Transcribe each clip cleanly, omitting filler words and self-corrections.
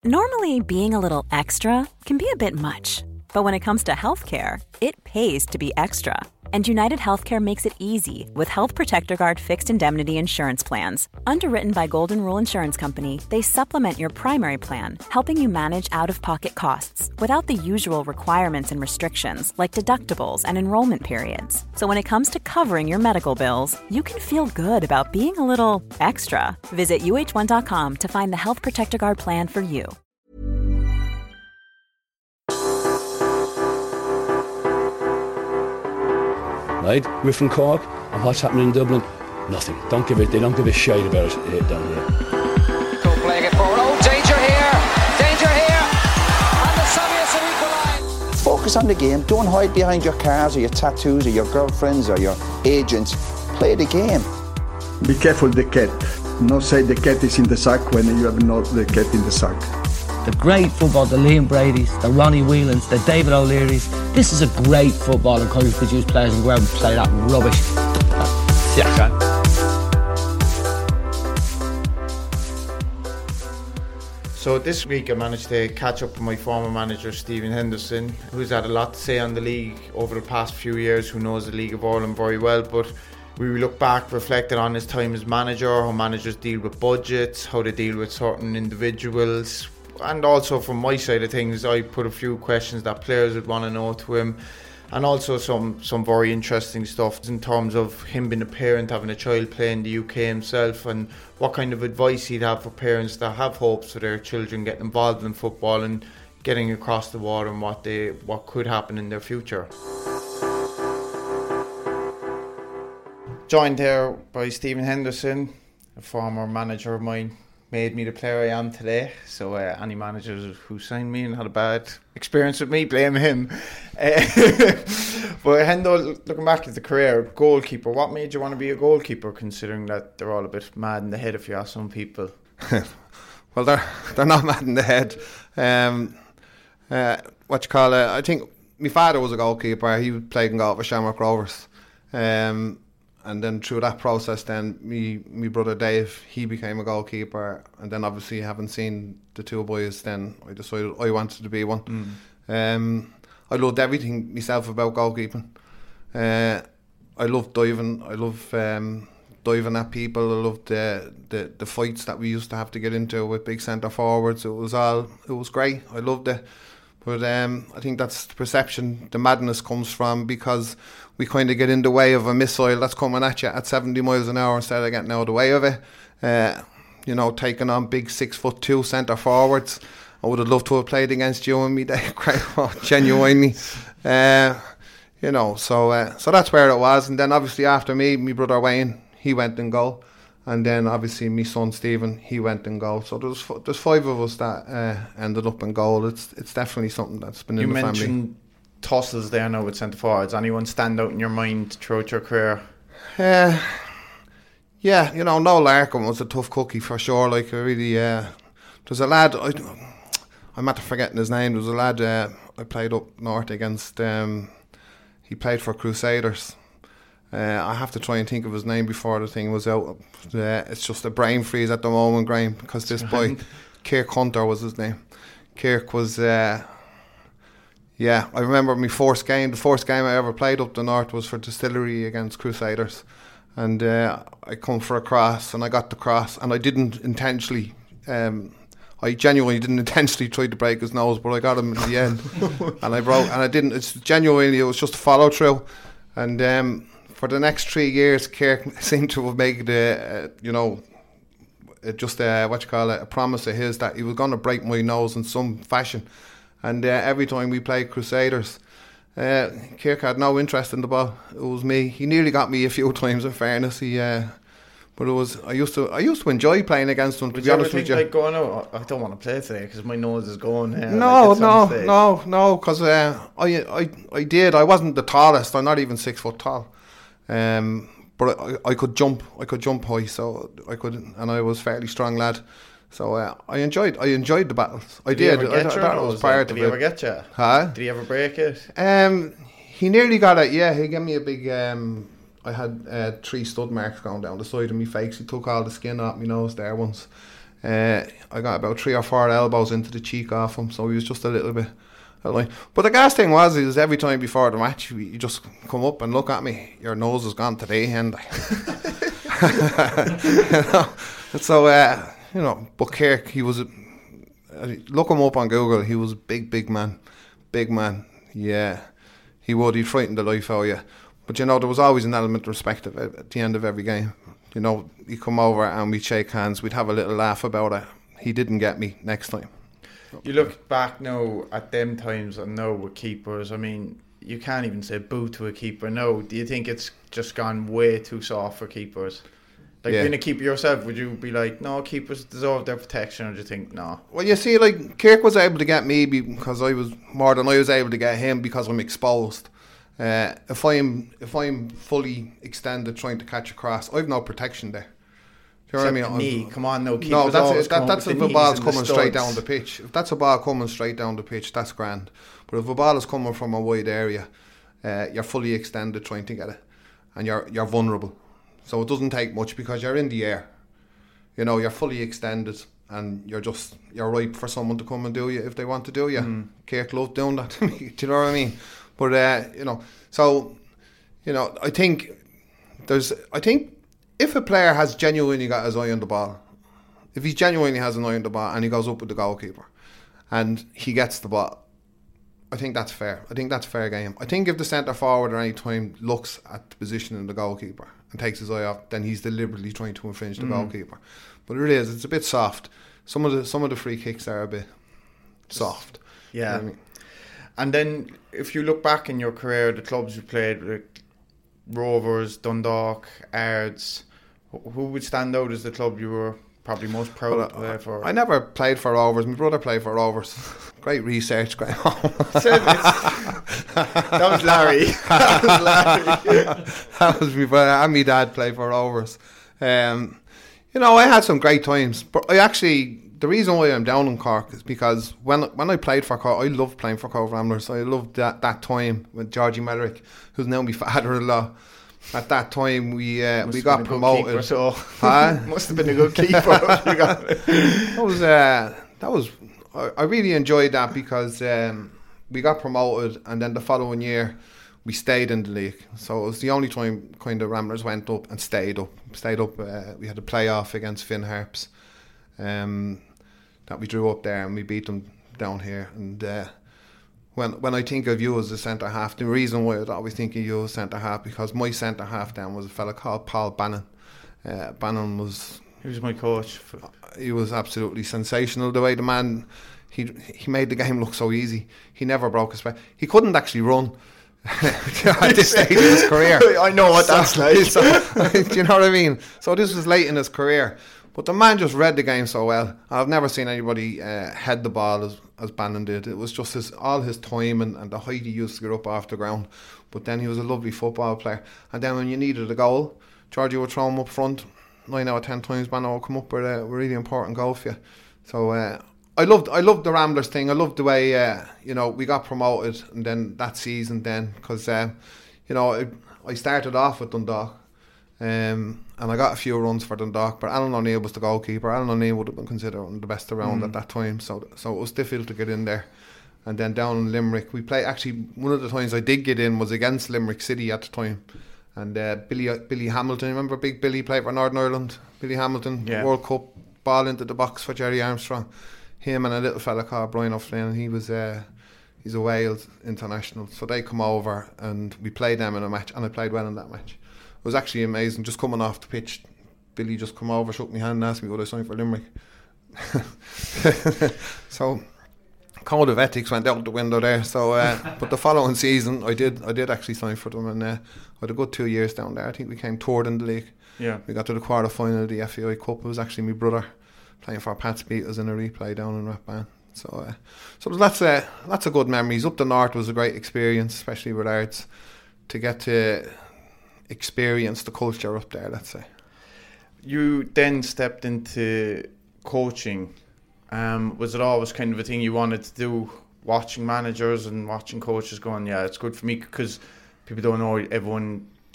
Normally, being a little extra can be a bit much, but when it comes to healthcare, it pays to be extra. And United Healthcare makes it easy with Health Protector Guard fixed indemnity insurance plans. Underwritten by Golden Rule Insurance Company, they supplement your primary plan, helping you manage out-of-pocket costs without the usual requirements and restrictions like deductibles and enrollment periods. So when it comes to covering your medical bills, you can feel good about being a little extra. Visit uh1.com to find the Health Protector Guard plan for you. Right, we're from Cork, and what's happening in Dublin? Nothing. They don't give a shite about it down here. Go playing it forward. Oh, danger here, and the Soviets have equalised. Focus on the game. Don't hide behind your cars or your tattoos or your girlfriends or your agents. Play the game. Be careful the cat. Not say the cat is in the sack when you have not the cat in the sack. The great football, the Liam Brady's, the Ronnie Whelans, the David O'Leary's. This is a great football and country produce players and go out and play that rubbish. Yeah. So this week I managed to catch up with my former manager Stephen Henderson, who's had a lot to say on the league over the past few years, who knows the League of Ireland very well. But we look back, reflected on his time as manager, how managers deal with budgets, how they deal with certain individuals. And also from my side of things, I put a few questions that players would want to know to him, and also some very interesting stuff in terms of him being a parent, having a child playing the UK himself, and what kind of advice he'd have for parents that have hopes for their children getting involved in football and getting across the water, and what could happen in their future. Joined here by Stephen Henderson, a former manager of mine. Made me the player I am today. So any managers who signed me and had a bad experience with me, blame him. But Hendo, looking back at the career, goalkeeper, what made you want to be a goalkeeper, considering that they're all a bit mad in the head if you ask some people? Well, they're not mad in the head. I think my father was a goalkeeper. He played in goal for Shamrock Rovers. And then through that process, then me brother Dave, he became a goalkeeper. And then obviously, having seen the two boys, then I decided I wanted to be one. I loved everything myself about goalkeeping. I loved diving. I loved diving at people. I loved the fights that we used to have to get into with big centre forwards. It was great. I loved it. But I think that's the perception the madness comes from, because we kind of get in the way of a missile that's coming at you at 70 miles an hour instead of getting out of the way of it. Taking on big 6'2" centre forwards. I would have loved to have played against you and me there, genuinely. So that's where it was. And then obviously after me, my brother Wayne, he went in goal. And then obviously my son Stephen, he went in goal. So there's five of us that ended up in goal. It's definitely something that's been in the family. You mentioned tussles there now with centre forwards. Anyone stand out in your mind throughout your career? Yeah, Noel Larkin was a tough cookie for sure. Like, really, there's a lad, I'm after forgetting his name. There was a lad I played up north against. He played for Crusaders. I have to try and think of his name before the thing was out. It's just a brain freeze at the moment, Graham, because this boy, Kirk Hunter was his name. Kirk was, I remember the first game I ever played up the north was for Distillery against Crusaders. And I come for a cross, and I got the cross, and I didn't intentionally, I genuinely didn't intentionally try to break his nose, but I got him in the end. And I didn't, it was just a follow through. And for the next 3 years, Kirk seemed to have made a promise of his that he was going to break my nose in some fashion. And every time we played Crusaders, Kirk had no interest in the ball. It was me. He nearly got me a few times, in fairness. But it was. I used to enjoy playing against him. To be honest with you, like going, oh, I don't want to play today because my nose is going. No. Because I did. I wasn't the tallest. I'm not even 6 foot tall. But I could jump. I could jump high, so I could, and I was a fairly strong lad. So I enjoyed the battles. I did. That was part of it. Did he ever get you? Huh? Did he ever break it? He nearly got it. Yeah, he gave me a big. I had 3 stud marks going down the side of my face. He took all the skin off my nose there once. I got about 3 or 4 elbows into the cheek off him, so he was just a little bit. But the gas thing was every time before the match, you just come up and look at me. Your nose is gone today, and so But Kirk, he was. Look him up on Google. He was a big man. Yeah, he'd frighten the life out of you. But there was always an element of respect at the end of every game. He'd come over and we'd shake hands. We'd have a little laugh about it. He didn't get me next time. You look back now at them times and now with keepers, I mean, you can't even say boo to a keeper now. Do you think it's just gone way too soft for keepers? Like, being a keeper yourself, would you be like, no, keepers deserve their protection, or do you think, no? Well, you see, like, Kirk was able to get me because I was more than I was able to get him because I'm exposed. If I'm fully extended trying to catch a cross, I've no protection there. Do you know what I mean? Knee. Come on, no. No, that's if a ball's coming straight down the pitch. If that's a ball coming straight down the pitch, that's grand. But if a ball is coming from a wide area, you're fully extended trying to get it, and you're vulnerable. So it doesn't take much because you're in the air. You're fully extended, and you're ripe for someone to come and do you if they want to do you. Kirk loved doing that to me. Do you know what I mean? But I think if a player has genuinely got his eye on the ball, if he genuinely has an eye on the ball and he goes up with the goalkeeper and he gets the ball, I think that's fair. I think that's a fair game. I think if the centre forward at any time looks at the position of the goalkeeper and takes his eye off, then he's deliberately trying to infringe the goalkeeper. But it's a bit soft. Some of the free kicks are a bit soft. Yeah. You know what I mean? And then if you look back in your career, the clubs you played with, Rovers, Dundalk, Ards, who would stand out as the club you were probably most proud to play for? I never played for Rovers. My brother played for Rovers. Great research, great. That was Larry. That was me brother. And my dad played for Rovers. I had some great times. But the reason why I'm down in Cork is because when I played for Cork, I loved playing for Cork Ramblers. I loved that time with Georgie Mellerick, who's now my father-in-law. At that time, we got promoted. Keeper, must have been a good keeper. I really enjoyed that because we got promoted, and then the following year we stayed in the league. So it was the only time kind of Ramblers went up and stayed up. We had a playoff against Finn Harps that we drew up there, and we beat them down here. And when I think of you as a centre half, the reason why I always think of you as centre half, because my centre half then was a fella called Paul Bannon. Bannon was... He was my coach. He was absolutely sensational. The way the man, he made the game look so easy. He never broke his back. He couldn't actually run at this stage of his career. I know what that's like. Do you know what I mean? So this was late in his career. But the man just read the game so well. I've never seen anybody head the ball as Bannon did. It was just all his time and the height he used to get up off the ground. But then he was a lovely football player. And then when you needed a goal, Georgie would throw him up front. 9 out of 10 times Bannon would come up with a really important goal for you. So I loved the Ramblers thing. I loved the way we got promoted, and then that season because I started off with Dundalk. And I got a few runs for Dundalk, but Alan O'Neill was the goalkeeper. Alan O'Neill would have been considered one of the best around at that time, so it was difficult to get in there. And then down in Limerick, we played. Actually, one of the times I did get in was against Limerick City at the time, and Billy Hamilton. Remember Big Billy played for Northern Ireland? Billy Hamilton, World Cup ball into the box for Jerry Armstrong. Him and a little fella called Brian O'Flynn. He's a Wales international, so they come over and we played them in a match, and I played well in that match. It was actually amazing. Just coming off the pitch, Billy just come over, shook my hand and asked me would I sign for Limerick. So code of ethics went out the window there. So but the following season I did actually sign for them, and I had a good 2 years down there. I think we came third in the league. Yeah. We got to the quarter final of the FAI Cup. It was actually my brother playing for Pats Beatles in a replay down in Rathban. So there's lots of good memories. Up the north was a great experience, especially with Ards, to get to experience the culture up there, let's say. You then stepped into coaching. Was it always kind of a thing you wanted to do, watching managers and watching coaches going, yeah, it's good for me? Because people don't know, everyone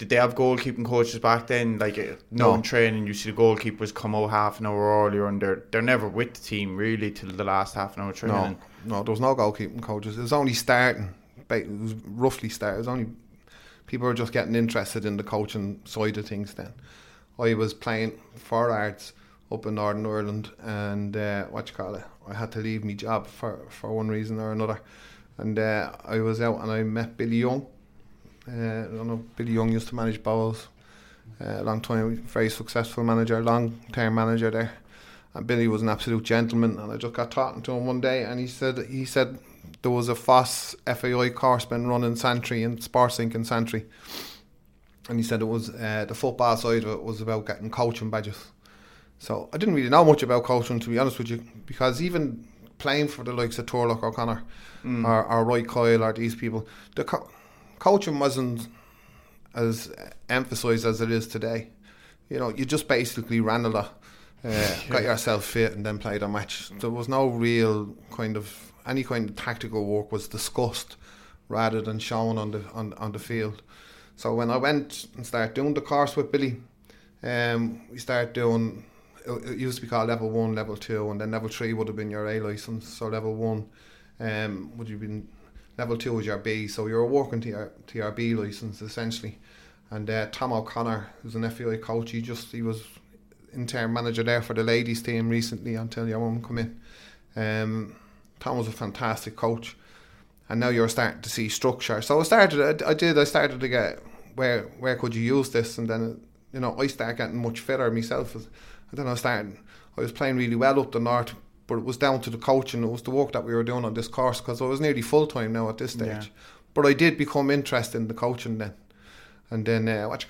did they have goalkeeping coaches back then? Like, no. In training, you see the goalkeepers come out half an hour earlier, and they're never with the team really till the last half an hour training. No, there was no goalkeeping coaches. It was only starting. It was roughly starting. It was only people were just getting interested in the coaching side of things then. I was playing for Ards up in Northern Ireland, and I had to leave my job for one reason or another. And I was out and I met Billy Young. I don't know, Billy Young used to manage Bowls a long time, very successful manager, long-term manager there. And Billy was an absolute gentleman, and I just got talking to him one day, and he said there was a FOSS FAI course been run in Santry, in Sportslink in Santry. And he said it was the football side of it was about getting coaching badges. So I didn't really know much about coaching, to be honest with you, because even playing for the likes of Turlock O'Connor or Roy Coyle or these people, the coaching wasn't as emphasised as it is today. You know, you just basically ran a lot, got yourself fit, and then played a match. There was no real any kind of tactical work was discussed rather than shown on the field. So when I went and started doing the course with Billy, we started doing. It used to be called level 1, level 2, and then level 3 would have been your A licence. So level 1 would have been, level 2 was your B. So you were working to your B licence essentially. And Tom O'Connor, who's an FAI coach, he was interim manager there for the ladies team recently until your woman come in. Tom was a fantastic coach, and now you're starting to see structure. So I started to get where could you use this, and then I started getting much fitter myself. And then I was playing really well up the north, but it was down to the coaching. It was the work that we were doing on this course, because I was nearly full time now at this stage. Yeah. But I did become interested in the coaching then. And then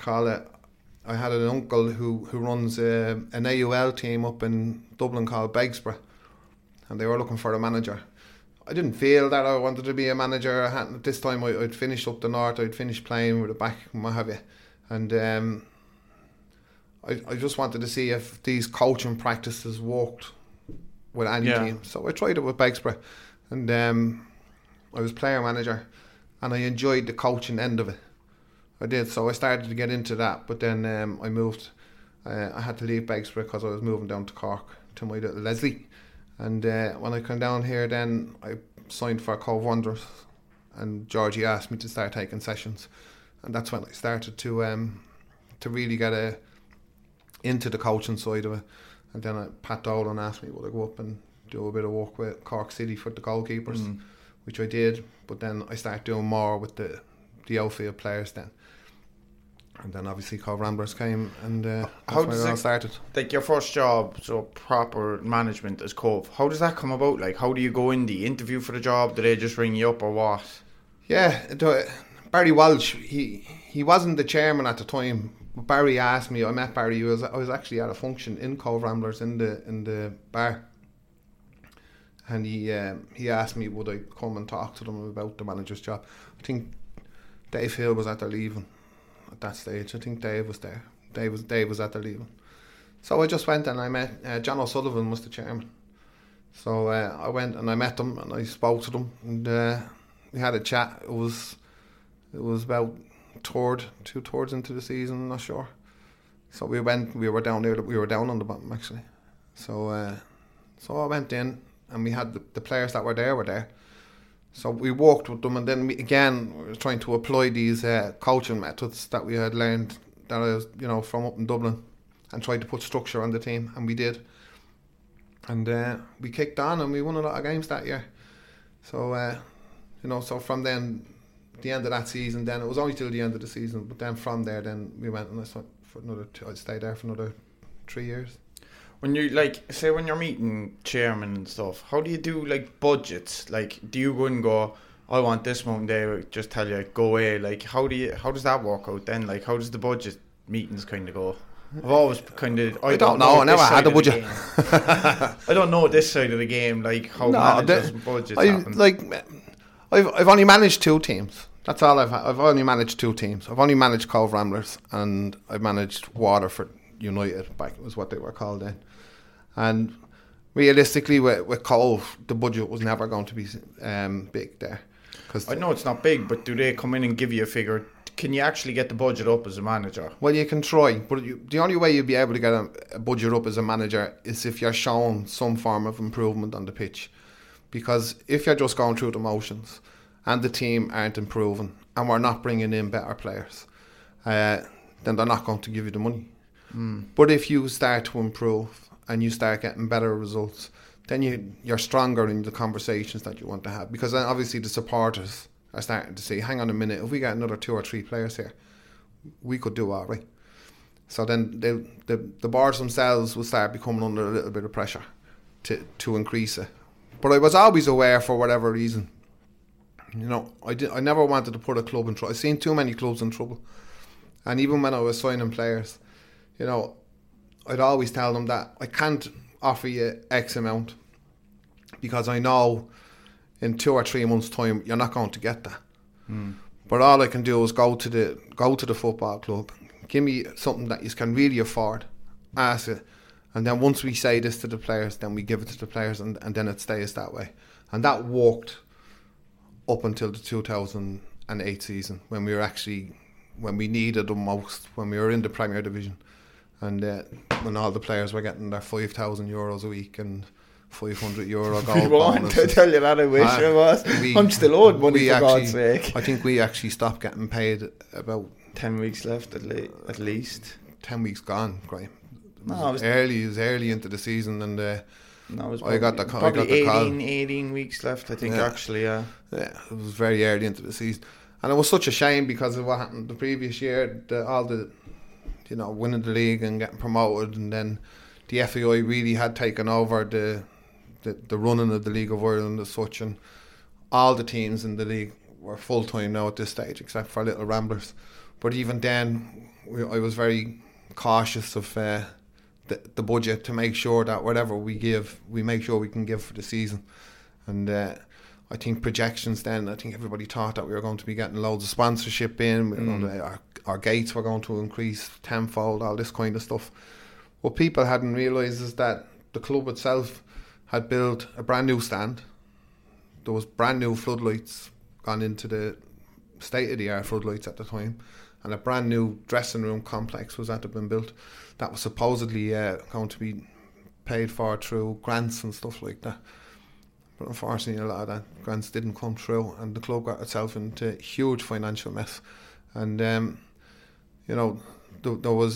I had an uncle who runs an AUL team up in Dublin called Begsborough, and they were looking for a manager. I didn't feel that I wanted to be a manager. At this time I'd finished up the north, I'd finished playing with the back and what have you, and I just wanted to see if these coaching practices worked with any team. So I tried it with Begsborough, and I was player manager, and I enjoyed the coaching end of it. I did, so I started to get into that, but then I moved. I had to leave Begsborough because I was moving down to Cork to my little Leslie, and when I came down here, then I signed for Cove Wanderers, and Georgie asked me to start taking sessions, and that's when I started to really get into the coaching side of it. And then Pat Dolan asked me would I go up and do a bit of work with Cork City for the goalkeepers, which I did, but then I started doing more with the outfield players then. And then obviously Cove Ramblers came, and that's when it all started. Like your first job, so proper management as Cove, how does that come about? Like, how do you go in the interview for the job? Do they just ring you up or what? Yeah, Barry Walsh, he wasn't the chairman at the time. Barry asked me. I met Barry. I was actually at a function in Cove Ramblers in the bar, and he asked me would I come and talk to them about the manager's job. I think Dave Hill was at their leaving at that stage. I think Dave was there. Dave was at their leaving. So I just went and I met John O'Sullivan was the chairman. So I went and I met them and I spoke to them, and we had a chat. It was about two thirds into the season, I'm not sure. So we were down there. We were down on the bottom actually. So I went in, and we had the players that were there. So we worked with them, and then we were trying to apply these coaching methods that we had learned that I was, from up in Dublin, and tried to put structure on the team, and we did. And we kicked on, and we won a lot of games that year. So so from then, the end of that season, then it was only till the end of the season, but then from there, then we went, and I stayed there for another 3 years. When you when you're meeting chairman and stuff, how do you do budgets? Do you go and go, I want this amount, they just tell you go away? How does that work out then? How does the budget meetings kind of go? I've always I don't know. I never had a budget. I don't know this side of the game, how managers and budgets happen. I've only managed 2 teams. That's all I've only managed 2 teams. I've only managed Cove Ramblers, and I've managed Waterford United, back was what they were called then. And realistically, with Cove, the budget was never going to be big there. I know it's not big, but do they come in and give you a figure can you actually get the budget up as a manager? Well, you can try, but the only way you'll be able to get a budget up as a manager is if you're shown some form of improvement on the pitch. Because if you're just going through the motions and the team aren't improving and we're not bringing in better players, then they're not going to give you the money. But if you start to improve and you start getting better results, then you're stronger in the conversations that you want to have. Because then obviously the supporters are starting to say, hang on a minute, if we get another 2 or 3 players here, we could do all right. So then the boards themselves will start becoming under a little bit of pressure to increase it. But I was always aware, for whatever reason, I never wanted to put a club in trouble. I've seen too many clubs in trouble. And even when I was signing players, I'd always tell them that I can't offer you X amount because I know in 2 or 3 months' time you're not going to get that. But all I can do is go to the football club, give me something that you can really afford, ask it, and then once we say this to the players, then we give it to the players, and then it stays that way. And that worked up until the 2008 season when we needed them most, when we were in the Premier Division, and when all the players were getting their €5,000 a week and €500 goal bonus. I want to tell you that, I wish I was. I'm still owed money, for God's sake. I think we actually stopped getting paid about 10 weeks left at least. 10 weeks gone, Graham. No, it was early into the season, and it was I got the call. 18 weeks left, I think, actually. Yeah, it was very early into the season, and it was such a shame because of what happened the previous year. All the winning the league and getting promoted, and then the FAI really had taken over the running of the League of Ireland as such, and all the teams in the league were full time now at this stage, except for Little Ramblers. But even then, I was very cautious of the budget to make sure that whatever we give, we make sure we can give for the season. And I think projections then, I think everybody thought that we were going to be getting loads of sponsorship in, our gates were going to increase tenfold, all this kind of stuff. What people hadn't realised is that the club itself had built a brand new stand. There was brand new floodlights gone into the state-of-the-art floodlights at the time, and a brand new dressing room complex was had to been built that was supposedly going to be paid for through grants and stuff like that. But unfortunately, a lot of that grants didn't come through, and the club got itself into a huge financial mess. And there was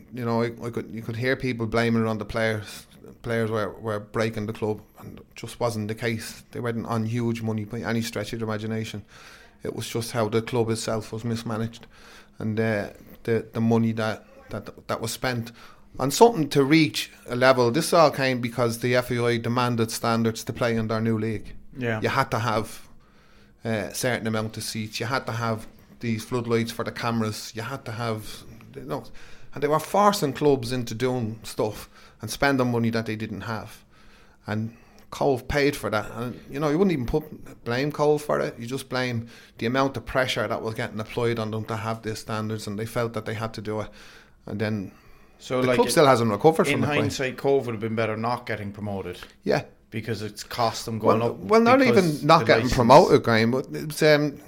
you could hear people blaming it on the players. Players were breaking the club, and it just wasn't the case. They weren't on huge money by any stretch of the imagination. It was just how the club itself was mismanaged, and the money that was spent on something to reach a level. This all came because the FAI demanded standards to play in their new league. Yeah, you had to have a certain amount of seats. You had to have these floodlights for the cameras. You had to have, and they were forcing clubs into doing stuff and spending money that they didn't have. And Cove paid for that. And you wouldn't even blame Cove for it. You just blame the amount of pressure that was getting applied on them to have these standards, and they felt that they had to do it. And then the club still hasn't recovered from it. In hindsight, Cove would have been better not getting promoted. Yeah. Because it's cost them going up. Well, not even not getting promoted, Graham, but it's,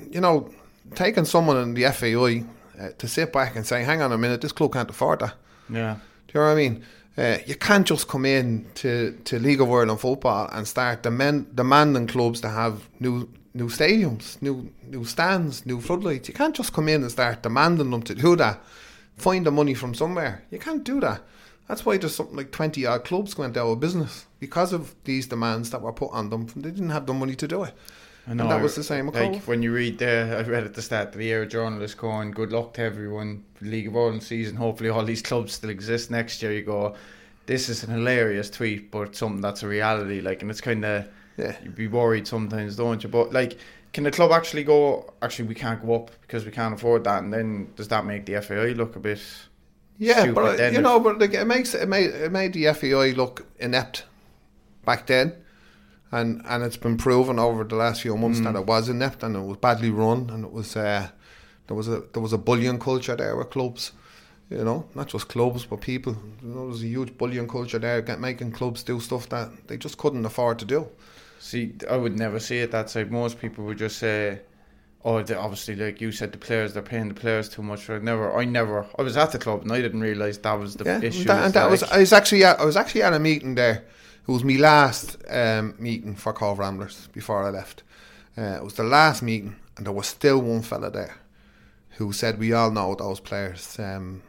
taking someone in the FAI to sit back and say, hang on a minute, this club can't afford that. Yeah. Do you know what I mean? You can't just come in to League of Ireland football and start demanding clubs to have new stadiums, new stands, new floodlights. You can't just come in and start demanding them to do that. Find the money from somewhere. You can't do that. That's why there's something like 20 odd clubs went out of business because of these demands that were put on them. They didn't have the money to do it. I know, and that was the same. Like when you read there, I read at the start of the year, a journalist going, "Good luck to everyone for the League of Ireland season. Hopefully, all these clubs still exist next year." You go, "This is an hilarious tweet, but something that's a reality." Like, and it's kind of you'd be worried sometimes, don't you? But like, can the club actually go? Actually, we can't go up because we can't afford that, and then does that make the FAI look a bit? Yeah, but but like, it made the FAI look inept back then. And it's been proven over the last few months that it was inept and it was badly run, and it was there was a bullying culture there with clubs, not just clubs but people. There was a huge bullying culture there, making clubs do stuff that they just couldn't afford to do. See, I would never see it that side. Most people would just say, Obviously, like you said, they're paying the players too much. I was at the club and I didn't realise that was the issue. I was actually at a meeting there. It was my last meeting for Cove Ramblers before I left. It was the last meeting, and there was still one fella there who said, we all know those players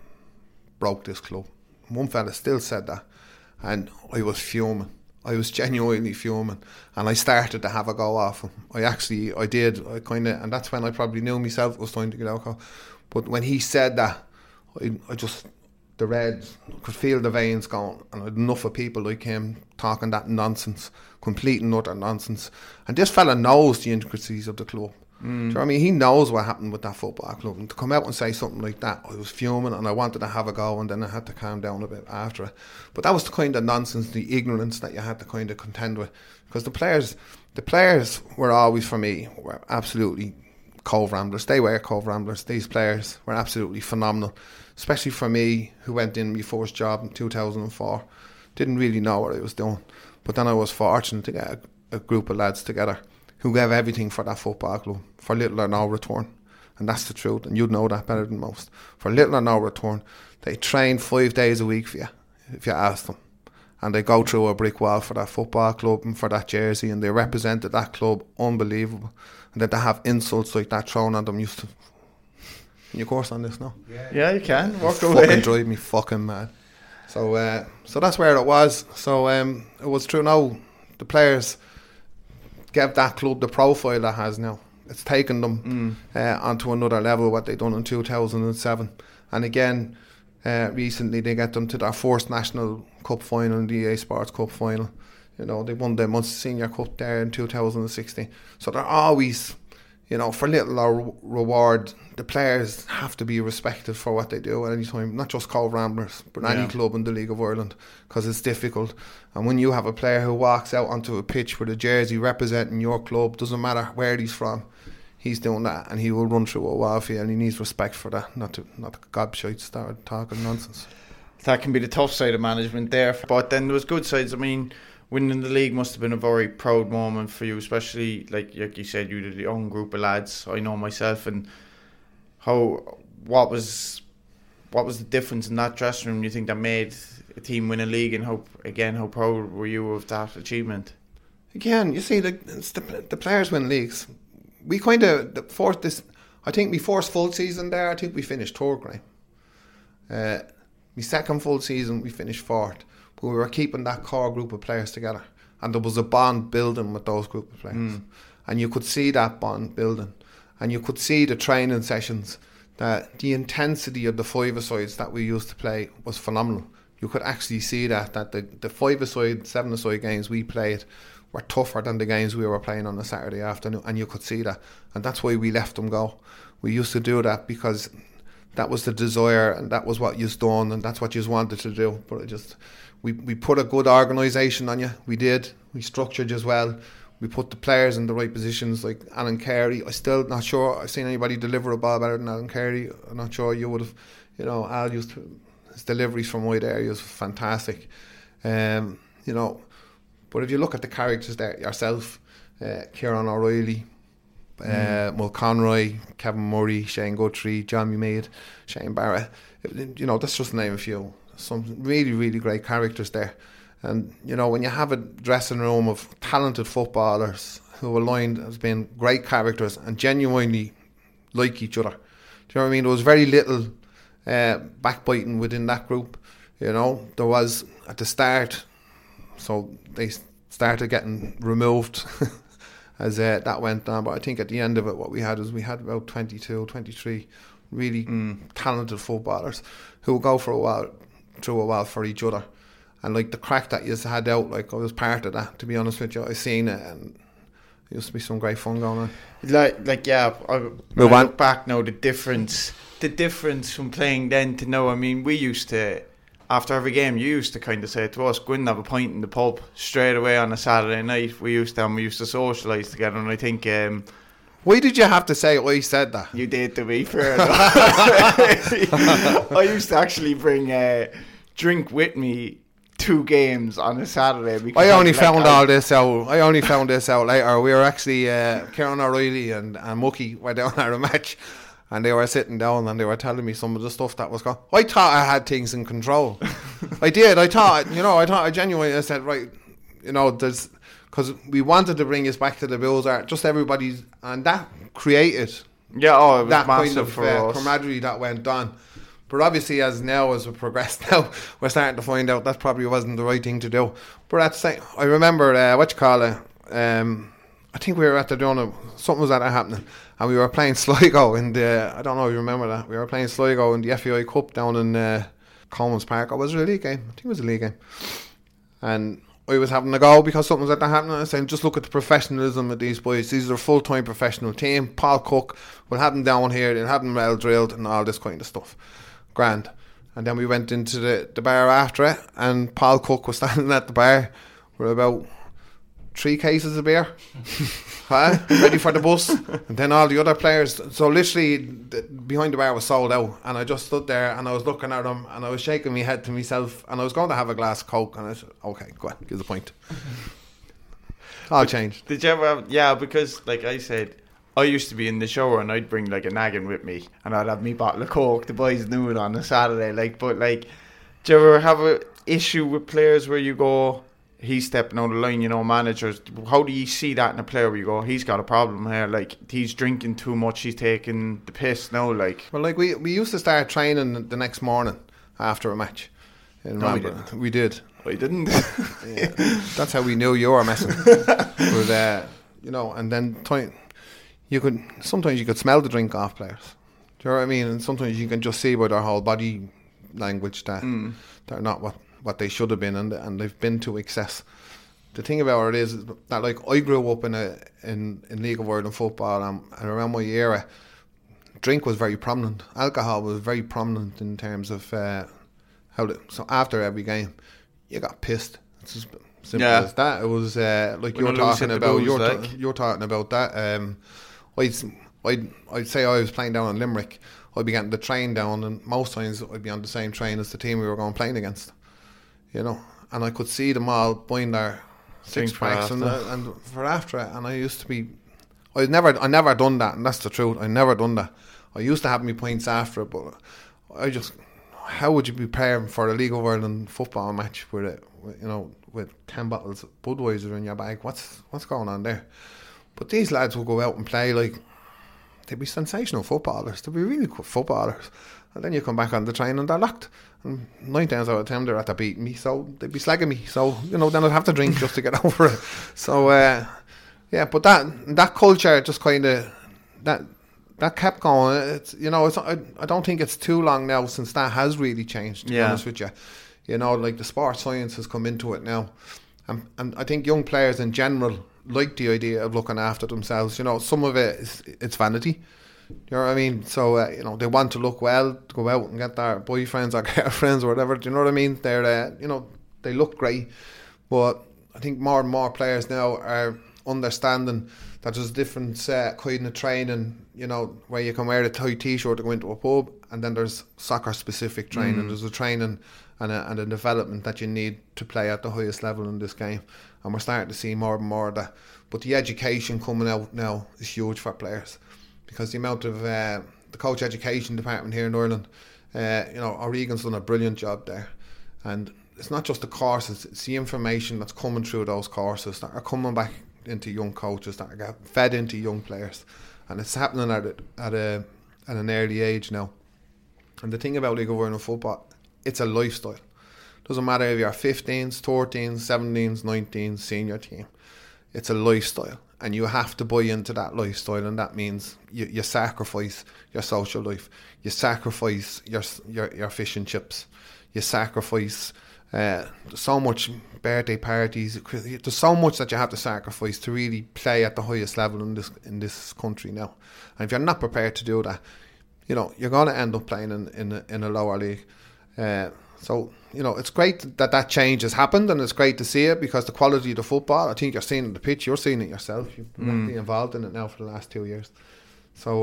broke this club. One fella still said that, and I was fuming. I was genuinely fuming, and I started to have a go off him. I did, and that's when I probably knew myself it was time to get alcohol. But when he said that, I just, the reds, I could feel the veins going, and I had enough of people like him talking that nonsense, complete and utter nonsense. And this fella knows the intricacies of the club. Do you know what I mean? He knows what happened with that football club, and to come out and say something like that, I was fuming, and I wanted to have a go, and then I had to calm down a bit after it. But that was the kind of nonsense, the ignorance that you had to kind of contend with, because the players were always, for me, were absolutely Cove Ramblers. They were Cove Ramblers. These players were absolutely phenomenal, especially for me, who went in my first job in 2004. Didn't really know what I was doing, but then I was fortunate to get a group of lads together who gave everything for that football club for little or no return. And that's the truth, and you'd know that better than most. For little or no return, they train 5 days a week for you, if you ask them. And they go through a brick wall for that football club and for that jersey, and they represented that club unbelievable. And then to have insults like that thrown at them Can you course on this now? Yeah, you can. Walk away. Fucking drive me fucking mad. So that's where it was. So it was true. Now the players gave that club the profile it has now. It's taken them onto another level, what they done in 2007. And again, recently they get them to their first National Cup final, the EA Sports Cup final. You know, they won the Munster Senior Cup there in 2016. So they're always, you know, for little or reward, the players have to be respected for what they do at any time. Not just Cove Ramblers, but any club in the League of Ireland, because it's difficult. And when you have a player who walks out onto a pitch with a jersey representing your club, doesn't matter where he's from, he's doing that, and he will run through a wall for you, and he needs respect for that. Not the gobshite start talking nonsense. That can be the tough side of management there, but then there was good sides. I mean, winning the league must have been a very proud moment for you, especially like you said, you did the young group of lads. I know myself, and what was the difference in that dressing room, you think, that made a team win a league, and how proud were you of that achievement? Again, you see, it's the players win leagues. We kind of I think my first full season there, I think we finished third, right? My second full season, we finished fourth. But we were keeping that core group of players together, and there was a bond building with those group of players, and you could see that bond building, and you could see the training sessions, that the intensity of the five-a-sides that we used to play was phenomenal. You could actually see that the five-a-side, seven-a-side games we played were tougher than the games we were playing on a Saturday afternoon, and you could see that, and that's why we let them go. We used to do that because that was the desire, and that was what you've done, and that's what you wanted to do. But we put a good organisation on you. We did. We structured you as well. We put the players in the right positions, like Alan Carey. I'm still not sure I've seen anybody deliver a ball better than Alan Carey. I'm not sure you would have. You know, Al used to, his deliveries from wide areas was fantastic. You know, but if you look at the characters there, yourself, Kieran O'Reilly, Mull Conroy, Kevin Murray, Shane Guthrie, John Meade, Shane Barrett, you know, that's just to name a few. Some really, really great characters there. And, you know, when you have a dressing room of talented footballers who aligned as being great characters and genuinely like each other, do you know what I mean? There was very little backbiting within that group. You know, there was at the start, so they started getting removed as that went on. But I think at the end of it, what we had is we had about 22, 23 really talented footballers who would go for through a while for each other. And like the crack that you had out, like I was part of that, to be honest with you. I seen it, and it used to be some great fun going on. Like yeah, I look back now, the difference from playing then to now. I mean, we used to, after every game, you used to kind of say to us, go in and have a pint in the pub straight away on a Saturday night. We used to socialise together, and I think. Why did you have to say I said that? You did, to be fair. I used to actually bring a drink with me 2 games on a Saturday. I only found all this out. I only found this out later. We were actually Kieran O'Reilly and Mucky were down at a match, and they were sitting down and they were telling me some of the stuff that was going. I thought I had things in control. I did. I thought I genuinely. I said, right, there's, because we wanted to bring us back to the Bills. Just everybody's, and that created. Yeah, it was that massive kind of camaraderie that went on. But obviously, as we progress now, we're starting to find out that probably wasn't the right thing to do. But at the same, I remember I think we were at the Donut. Something was happening, and we were playing Sligo in the. I don't know if you remember that. We were playing Sligo in the FAI Cup down in Commons Park. Or was it a league game? I think it was a league game. And I was having a go because something was happening. I was saying, just look at the professionalism of these boys. These are a full-time professional team. Paul Cook will have them down here. They'll have them well drilled and all this kind of stuff. Grand. And then we went into the bar after it, and Paul Cook was standing at the bar with about 3 cases of beer, ready for the bus. And then all the other players. So literally, behind the bar was sold out, and I just stood there and I was looking at them and I was shaking my head to myself, and I was going to have a glass of Coke, and I said, okay, go on, give the point. All changed. Did you ever because like I said, I used to be in the shower and I'd bring like a naggin with me and I'd have me bottle of Coke. The boys knew it on a Saturday. But do you ever have an issue with players where you go, he's stepping out of the line, managers? How do you see that in a player where you go, he's got a problem here, he's drinking too much, he's taking the piss now, Well, we used to start training the next morning after a match. We did. I didn't. Yeah. That's how we knew you were messing. But, and then sometimes you could smell the drink off players. Do you know what I mean? And sometimes you can just see by their whole body language that they're not what they should have been, and they've been to excess. The thing about it is that I grew up in League of Ireland football, and around my era, drink was very prominent. Alcohol was very prominent in terms of so after every game, you got pissed. It's as simple as that. It was you're talking about. You're talking about that. I'd say I was playing down in Limerick. I'd be getting the train down, and most times I'd be on the same train as the team we were going playing against. And I could see them all buying their 6-packs and for after it. And I used to be, I never done that, and that's the truth. I never done that. I used to have my points after it, but how would you be preparing for a League of Ireland football match with 10 bottles of Budweiser in your bag? What's going on there? But these lads will go out and play they'd be sensational footballers. They'd be really good footballers. And then you come back on the train and they're locked. And 9 times out of 10 they're at the beating me, so they'd be slagging me. So, then I'd have to drink just to get over it. So, but that culture just kind of, that kept going. It's, I don't think it's too long now since that has really changed, to be honest with you. The sports science has come into it now. And I think young players in general like the idea of looking after themselves. Some of it's vanity. You know what I mean? So, they want to look well, to go out and get their boyfriends or girlfriends or whatever. Do you know what I mean? They're, they look great. But I think more and more players now are understanding that there's different kind of training, where you can wear a tight t-shirt to go into a pub, and then there's soccer-specific training. There's a training and a development that you need to play at the highest level in this game. And we're starting to see more and more of that. But the education coming out now is huge for players, because the amount of the coach education department here in Ireland, O'Regan's done a brilliant job there. And it's not just the courses, it's the information that's coming through those courses that are coming back into young coaches, that are fed into young players. And it's happening at an early age now. And the thing about League of Ireland football, it's a lifestyle. Doesn't matter if you're 15s, 13s, 17s, 19s, senior team. It's a lifestyle, and you have to buy into that lifestyle, and that means you sacrifice your social life, you sacrifice your fish and chips, you sacrifice so much birthday parties. There's so much that you have to sacrifice to really play at the highest level in this country now. And if you're not prepared to do that, you're going to end up playing in a lower league. So, it's great that change has happened, and it's great to see it, because the quality of the football, I think you're seeing it on the pitch, you're seeing it yourself. You've been involved in it now for the last 2 years. So,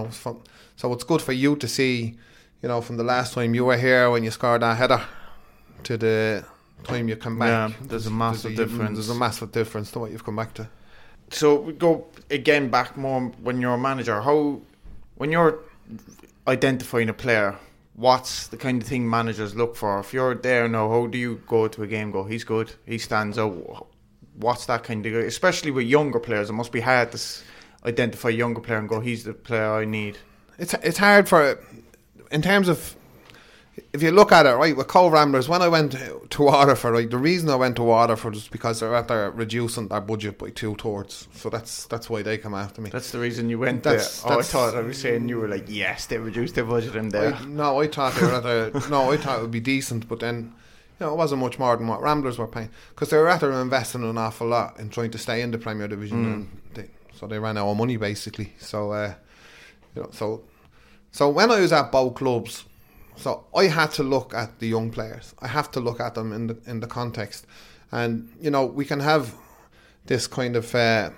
so it's good for you to see, from the last time you were here when you scored that header to time you come back. Yeah, there's a massive difference. There's a massive difference to what you've come back to. So we go again back more when you're a manager. When you're identifying a player, what's the kind of thing managers look for? If you're there now, how do you go to a game? Go, he's good, he stands out. What's that kind of, especially with younger players? It must be hard to identify a younger player and go, he's the player I need. It's hard for, in terms of, if you look at it, right, with Cove Ramblers, when I went to Waterford, right, the reason I went to Waterford was because they're after reducing their budget by 2/3. So that's why they come after me. That's the reason you went there. I thought I was saying you were like, yes, they reduced their budget in there. I thought they were I thought it would be decent, but then, you know, it wasn't much more than what Ramblers were paying, because they were after investing an awful lot in trying to stay in the Premier Division, so they ran out of money basically. So, you know, so when I was at both clubs, so I had to look at the young players. I have to look at them in the context, and you know, we can have this kind of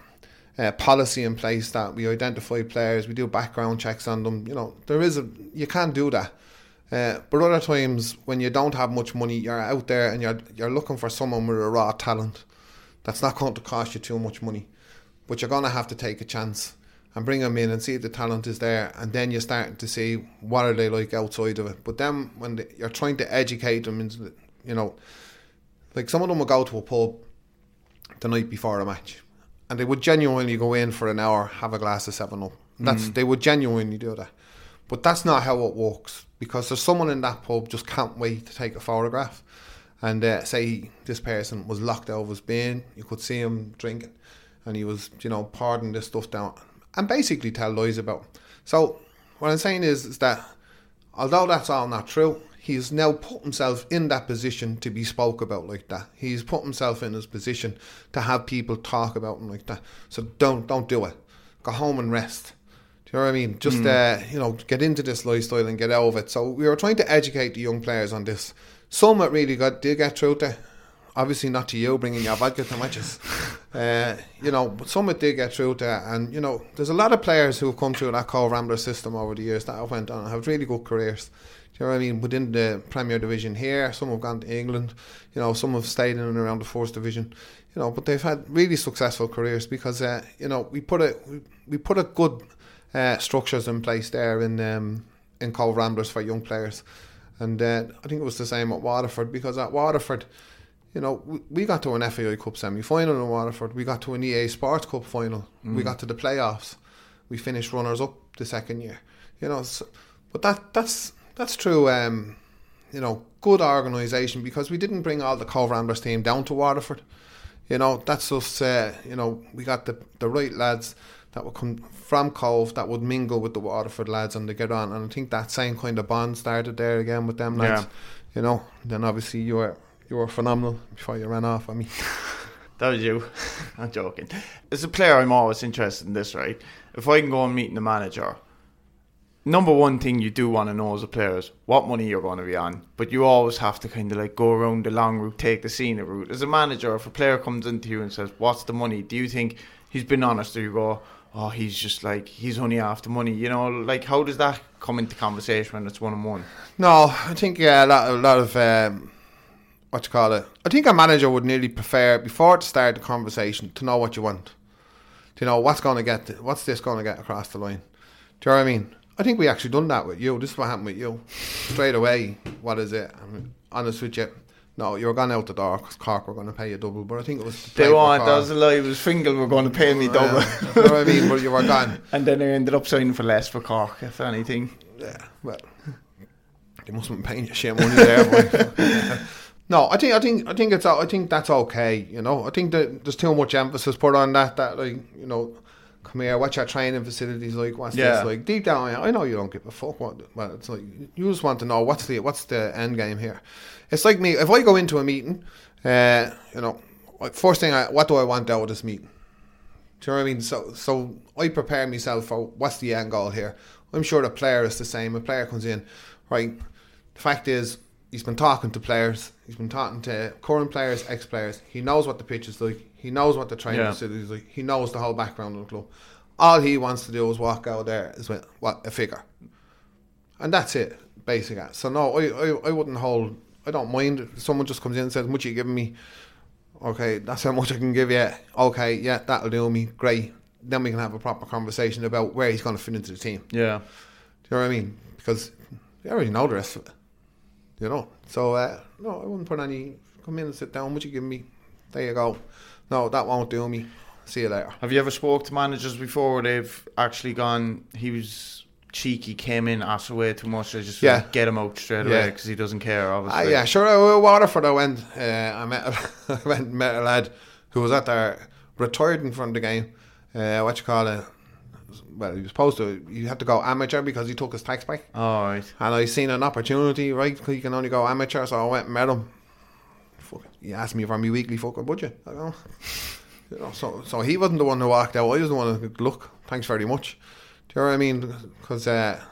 policy in place that we identify players, we do background checks on them. You know, you can't do that. But other times when you don't have much money, you're out there and you're looking for someone with a raw talent that's not going to cost you too much money, but you're going to have to take a chance and bring them in and see if the talent is there, and then you're starting to see what are they like outside of it. But then when you're trying to educate them into the, you know, like some of them will go to a pub the night before a match and they would genuinely go in for an hour, have a glass of 7-Up. They would genuinely do that. But that's not how it works, because there's someone in that pub just can't wait to take a photograph and say this person was locked out of his bin, you could see him drinking and he was, you know, pouring this stuff down and basically tell lies about him. So what I'm saying is that although that's all not true, he's now put himself in that position to be spoke about like that. He's put himself in his position to have people talk about him like that. So don't do it. Go home and rest. Do you know what I mean? Just you know, get into this lifestyle and get out of it. So we were trying to educate the young players on this. Some that really did get through to, obviously not to you bringing your vodka to matches, you know, but some it did get through to, and you know, there's a lot of players who have come through that Cove Rambler system over the years that have went on and have really good careers. Do you know what I mean? Within the Premier Division here, some have gone to England, you know, some have stayed in and around the First Division, you know, but they've had really successful careers because you know, we put a good structures in place there in Cove Ramblers for young players, and I think it was the same at Waterford, because at Waterford, you know, we got to an FAI Cup semi-final in Waterford. We got to an EA Sports Cup final. We got to the playoffs. We finished runners-up the second year. You know, so, but that's through, you know, good organisation, because we didn't bring all the Cove Ramblers team down to Waterford. You know, that's us, you know, we got the right lads that would come from Cove that would mingle with the Waterford lads and they get on. And I think that same kind of bond started there again with them lads. Yeah. You know, then obviously you were phenomenal before you ran off. I mean, that was you. I'm joking. As a player, I'm always interested in this, right? If I can go and meet the manager, number one thing you do want to know as a player is what money you're going to be on. But you always have to kind of like go around the long route, take the scenic route. As a manager, if a player comes into you and says, what's the money? Do you think he's been honest, or you go, oh, he's just like, he's only after money? You know, like, how does that come into conversation when it's one-on-one? No, I think a lot of what you call it, I think a manager would nearly prefer, before to start the conversation, to know what you want. To know what's this going to get across the line. Do you know what I mean? I think we actually done that with you. This is what happened with you. Straight away, what is it? I'm honest with you. No, you were gone out the door because Cork were going to pay you double, but I think it was... They weren't, that was a lie. It was Fingal were going to pay me double. You know what I mean? But you were gone. And then I ended up signing for less for Cork, if anything. Yeah, well, they must have been paying you shit money there, boy. No, I think that's okay. You know, I think that there's too much emphasis put on that. Like, you know, come here, what's your training facilities like? What's this like? Deep down, I know you don't give a fuck. Well, it's like you just want to know what's the end game here. It's like me. If I go into a meeting, you know, first thing, what do I want out of this meeting? Do you know what I mean? So I prepare myself for what's the end goal here. I'm sure the player is the same. A player comes in, right? The fact is, he's been talking to players. He's been talking to current players, ex-players. He knows what the pitch is like. He knows what the training facility is like. He knows the whole background of the club. All he wants to do is walk out there is with a figure, and that's it, basically. So no, I wouldn't hold I don't mind if someone just comes in and says, "Much you giving me?" Okay, that's how much I can give you. Okay, yeah, that'll do me. Great. Then we can have a proper conversation about where he's going to fit into the team. Yeah. Do you know what I mean? Because you already know the rest of it. You know. So, no, I wouldn't put any... Come in and sit down. What you give me? There you go. No, that won't do me. See you later. Have you ever spoke to managers before where they've actually gone, he was cheeky, came in, asked way too much, they just get him out straight away because he doesn't care, obviously? Yeah, sure. Waterford I went. I went and met a lad who was at there, retired in front of the game. What you call it? Well, he was supposed to. You had to go amateur because he took his tax back. Oh, right. And I seen an opportunity, right? Because you can only go amateur, so I went and met him. He asked me for my weekly fucking budget. I don't know. You know, so he wasn't the one who walked out. I was the one who, look, thanks very much. Do you know what I mean? Because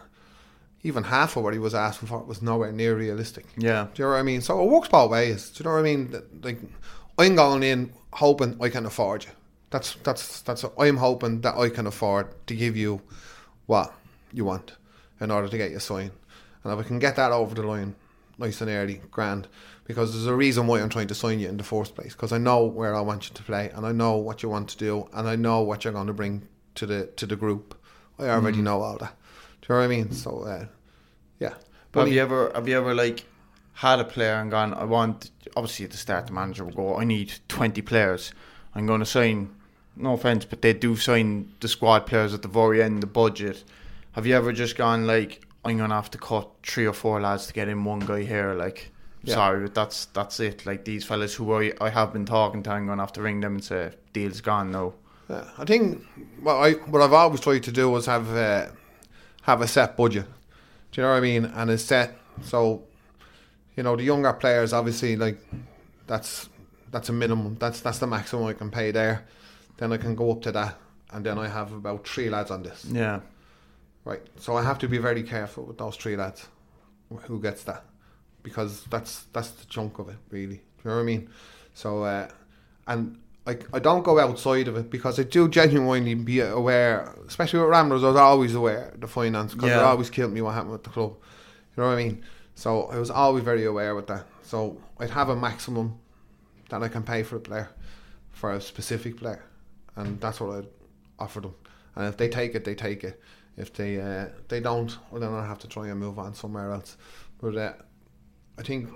even half of what he was asking for was nowhere near realistic. Yeah. Do you know what I mean? So it works both ways. Do you know what I mean? Like, I'm going in hoping I can afford you. That's what I'm hoping that I can afford to give you what you want in order to get you signed. And if I can get that over the line nice and early, grand. Because there's a reason why I'm trying to sign you in the first place. Because I know where I want you to play, and I know what you want to do, and I know what you're going to bring to the group. I already know all that. Do you know what I mean? So, yeah. But have you ever like had a player and gone, I want, obviously at the start the manager will go, I need 20 players. I'm going to sign, no offence, but they do sign the squad players at the very end of the budget. Have you ever just gone like, I'm going to have to cut 3 or 4 lads to get in one guy here, like... Yeah. Sorry, but that's it. Like these fellas who I have been talking to, I'm going to have to ring them and say, deal's gone now. Yeah, I think what I've always tried to do was have a set budget. Do you know what I mean? And it's set. So, you know, the younger players, obviously, like that's a minimum. That's the maximum I can pay there. Then I can go up to that, and then I have about 3 lads on this. Yeah. Right. So I have to be very careful with those 3 lads. Who gets that? Because that's the chunk of it, really. Do you know what I mean? So, and I don't go outside of it because I do genuinely be aware, especially with Ramblers, I was always aware of the finance because it always killed me what happened with the club. You know what I mean? So I was always very aware with that. So I'd have a maximum that I can pay for a player, for a specific player, and that's what I'd offer them. And if they take it, they take it. If they don't, well, then I'll have to try and move on somewhere else. But I think,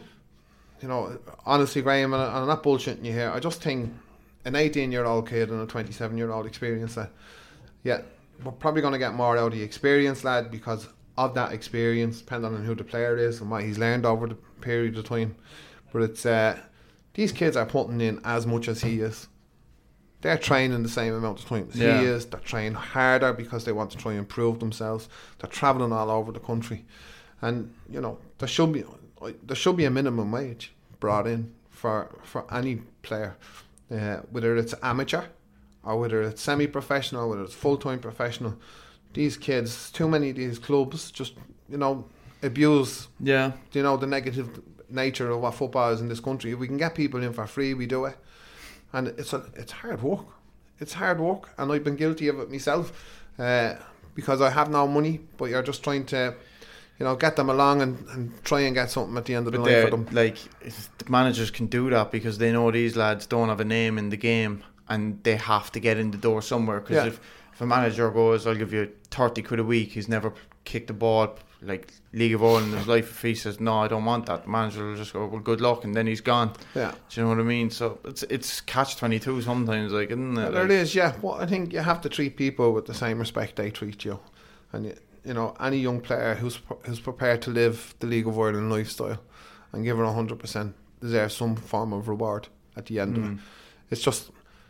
you know, honestly, Graham, and I'm not bullshitting you here, I just think an 18-year-old kid and a 27-year-old experienced lad, we're probably going to get more out of the experienced lad because of that experience, depending on who the player is and what he's learned over the period of time. But it's these kids are putting in as much as he is. They're training the same amount of time as he is. They're training harder because they want to try and improve themselves. They're travelling all over the country. And, you know, there should be a minimum wage brought in for any player, whether it's amateur or whether it's semi-professional, whether it's full-time professional. These kids, too many of these clubs just, you know, abuse, you know, the negative nature of what football is in this country. If we can get people in for free, we do it. And it's hard work. It's hard work, and I've been guilty of it myself because I have no money, but you're just trying to, you know, get them along and try and get something at the end of the night for them. Like, the managers can do that because they know these lads don't have a name in the game and they have to get in the door somewhere. Because if a manager goes, I'll give you 30 quid a week, he's never kicked the ball, like League of Ireland in his life. If he says, no, I don't want that, the manager will just go, well, good luck, and then he's gone. Yeah. Do you know what I mean? So it's catch-22 sometimes, like, isn't it? Well, it is, yeah. Well, I think you have to treat people with the same respect they treat you. And you know, any young player who's prepared to live the League of Ireland lifestyle and give it 100% deserves some form of reward at the end of it. It's just,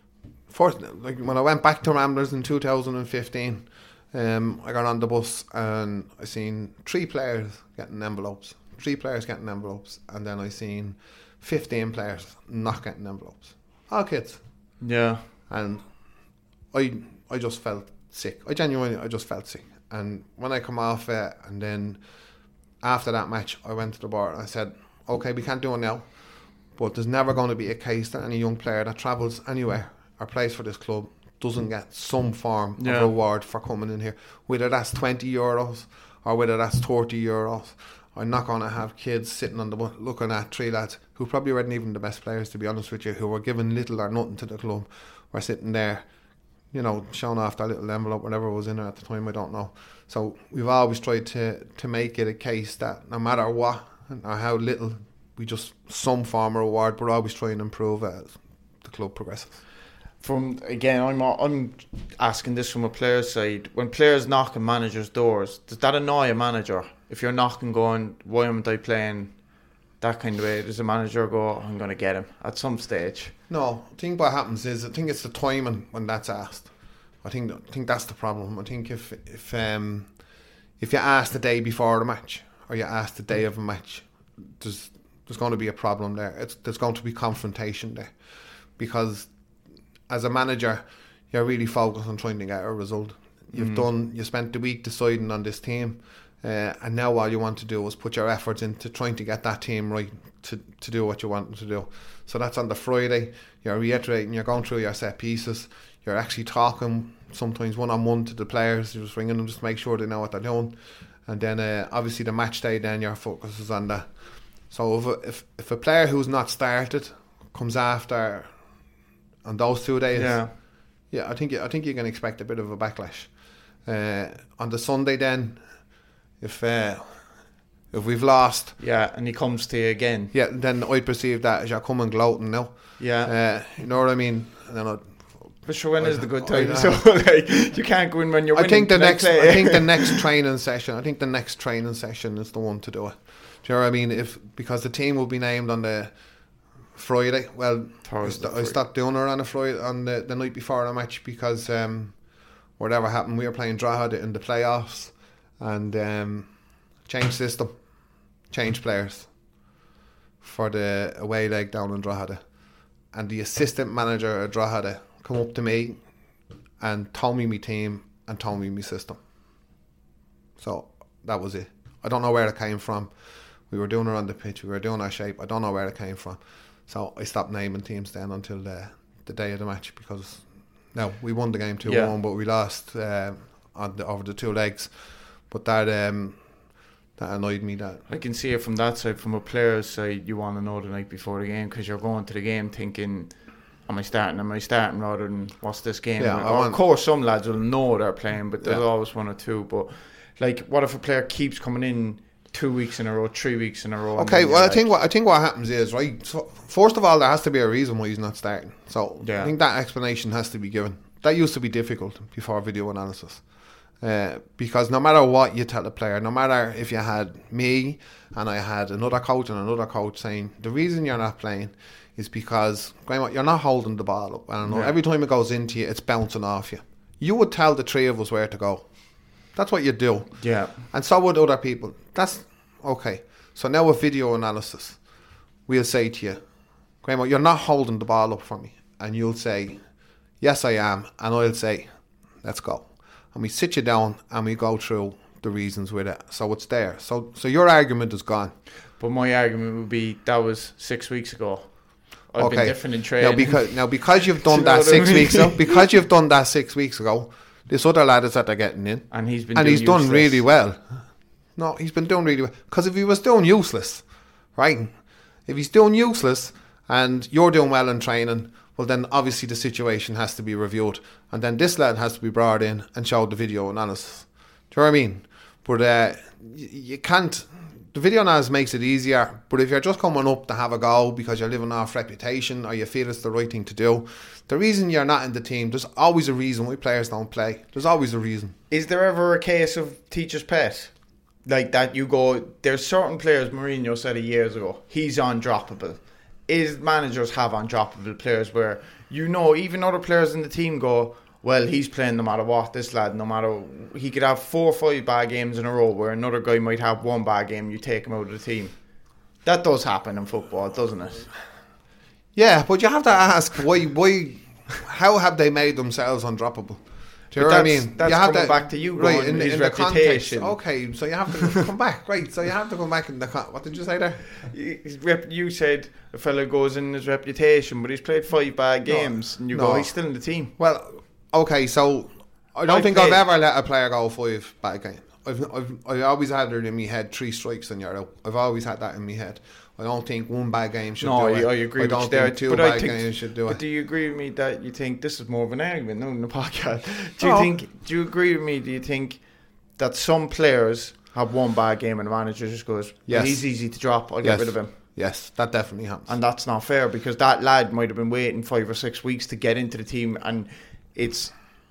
like when I went back to Ramblers in 2015, I got on the bus and I seen 3 players getting envelopes. 3 players getting envelopes, and then I seen 15 players not getting envelopes. All kids. Yeah. And I just felt sick. I just felt sick. And when I come off it, and then after that match, I went to the board and I said, okay, we can't do it now, but there's never going to be a case that any young player that travels anywhere or plays for this club doesn't get some form of reward for coming in here, whether that's €20 or whether that's €30 I'm not going to have kids sitting on the looking at 3 lads who probably weren't even the best players, to be honest with you, who were given little or nothing to the club, were sitting there, showing off that little envelope, whatever was in it at the time, I don't know. So we've always tried to make it a case that no matter what or how little, we just some form of reward, but always try and improve as the club progresses. I'm asking this from a player's side. When players knock on managers' doors, does that annoy a manager? If you're knocking, going, why am I playing that kind of way? Does a manager go, I'm going to get him at some stage? No, I think what happens is, I think it's the timing when that's asked. I think that's the problem. I think if you ask the day before the match, or you ask the day of a match, there's going to be a problem there. There's going to be confrontation there, because as a manager, you're really focused on trying to get a result. You spent the week deciding on this team, and now all you want to do is put your efforts into trying to get that team right to do what you want them to do. So that's on the Friday. You're reiterating, you're going through your set pieces, you're actually talking sometimes one-on-one to the players. You're just ringing them just to make sure they know what they're doing. And then obviously the match day, then your focus is on that. So if a player who's not started comes after on those 2 days, I think you can expect a bit of a backlash. On the Sunday then, if we've lost, and he comes to you again, then I perceive that as you're coming gloating now. You know what I mean? But sure, when is the good time? So you can't go in when you're winning. I think the next training session. I think the next training session is the one to do it. Do you know what I mean? Because the team will be named on the Friday. Well, I stopped doing it on a Friday, on the night before the match, because whatever happened, we were playing Drogheda in the playoffs, and changed system, changed players for the away leg down in Drogheda, and the assistant manager at Drogheda come up to me and told me my team and told me my system. So that was it. I don't know where it came from. We were doing it on the pitch, we were doing our shape. I don't know where it came from. So I stopped naming teams then until the day of the match, because we won the game 2-1, but we lost over the 2 legs. But that annoyed me. That I can see it from that side. From a player's side, you want to know the night before the game, because you're going to the game thinking, am I starting rather than what's this game? Of course some lads will know they're playing, but there's always 1 or 2. But what if a player keeps coming in 2 weeks in a row, 3 weeks in a row? Okay, well, I think what happens is, right, so first of all, there has to be a reason why he's not starting. So I think that explanation has to be given. That used to be difficult before video analysis, because no matter what you tell a player, no matter if you had me and I had another coach saying the reason you're not playing is because, Graham, you're not holding the ball up. I don't know. Every time it goes into you, it's bouncing off you. You would tell the 3 of us where to go. That's what you do. Yeah. And so would other people. That's okay. So now with video analysis, we'll say to you, Graham, you're not holding the ball up for me. And you'll say, yes, I am. And I'll say, let's go. And we sit you down and we go through the reasons with it. So it's there. So your argument is gone. But my argument would be, that was 6 weeks ago. I've been different in training. Now because you've done that 6 weeks ago, because you've done that 6 weeks ago, this other lad is that they're getting in, and he's done really well. No, he's been doing really well. Because if he was doing useless, right? If he's doing useless and you're doing well in training, well then obviously the situation has to be reviewed, and then this lad has to be brought in and showed the video analysis. Do you know what I mean? But you can't. The video analysis makes it easier, but if you're just coming up to have a go because you're living off reputation or you feel it's the right thing to do, the reason you're not in the team, there's always a reason why players don't play. There's always a reason. Is there ever a case of teacher's pet? Like that you go, there's certain players, Mourinho said it years ago, he's undroppable. Is managers have undroppable players where, even other players in the team go, well, he's playing no matter what, this lad, no matter, he could have 4 or 5 bad games in a row where another guy might have 1 bad game, you take him out of the team. That does happen in football, doesn't it? Yeah, but you have to ask, why how have they made themselves undroppable? Do you know what I mean? That's coming back to you, right, in his reputation. Context, okay, so you have to come back, right, so you have to come back in the... What did you say there? You said a fella goes in his reputation, but he's played 5 bad games, and you go, he's still in the team. Well... Okay, so I don't think I've ever let a player go 5 bad games. I always had it in my head, 3 strikes and you're out. I've always had that in my head. I don't think one bad game should do it. I agree. I don't think two bad games should do it. But do you agree with me that you think this is more of an argument, not in the podcast? Do you agree with me? Do you think that some players have one bad game and the manager just goes, yes, he's easy to drop, I'll get rid of him? Yes, that definitely happens. And that's not fair, because that lad might have been waiting 5 or 6 weeks to get into the team, and it's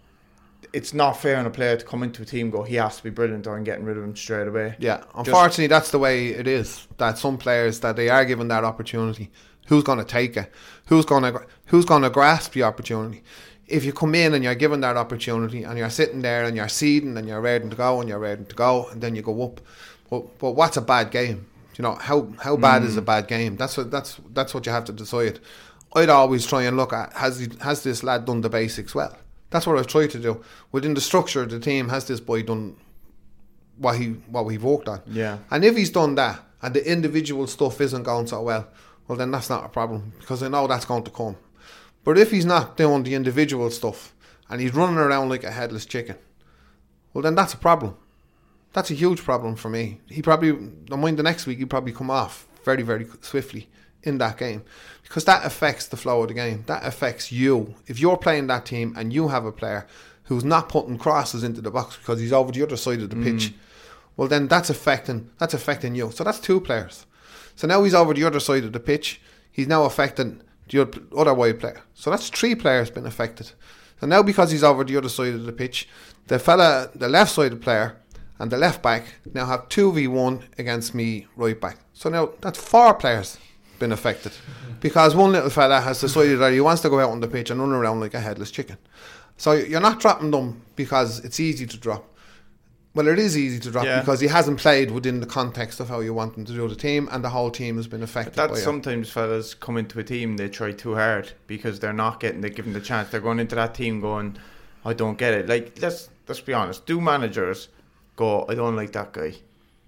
not fair on a player to come into a team and go, he has to be brilliant, or I'm getting rid of him straight away. Yeah, unfortunately that's the way it is, that some players, that they are given that opportunity. Who's going to take it? Who's going to grasp the opportunity? If you come in and you're given that opportunity and you're sitting there and you're seeding and you're ready to go and then you go up, but what's a bad game? You know, how bad is a bad game? That's what you have to decide. I'd always try and look at, has this lad done the basics well? That's what I've tried to do. Within the structure of the team, has this boy done what we've worked on? Yeah. And if he's done that and the individual stuff isn't going so well then that's not a problem, because I know that's going to come. But if he's not doing the individual stuff and he's running around like a headless chicken, well then that's a problem. That's a huge problem for me. I mind the next week he'd probably come off very, very swiftly in that game, because that affects the flow of the game. That affects you. If you're playing that team and you have a player who's not putting crosses into the box because he's over the other side of the pitch, well then that's affecting you. So that's 2 players. So now he's over the other side of the pitch. He's now affecting the other wide player. So that's 3 players been affected. So now, because he's over the other side of the pitch, the left-sided player and the left back now have 2v1 against me right back. So now that's 4 players been affected, because one little fella has decided that he wants to go out on the pitch and run around like a headless chicken. So you're not dropping them because it's easy to drop. Well, it is easy to drop because he hasn't played within the context of how you want him to do the team, and the whole team has been affected. But sometimes fellas come into a team, they try too hard because they're given the chance. They're going into that team going, I don't get it. Like, let's be honest. Do managers go, I don't like that guy?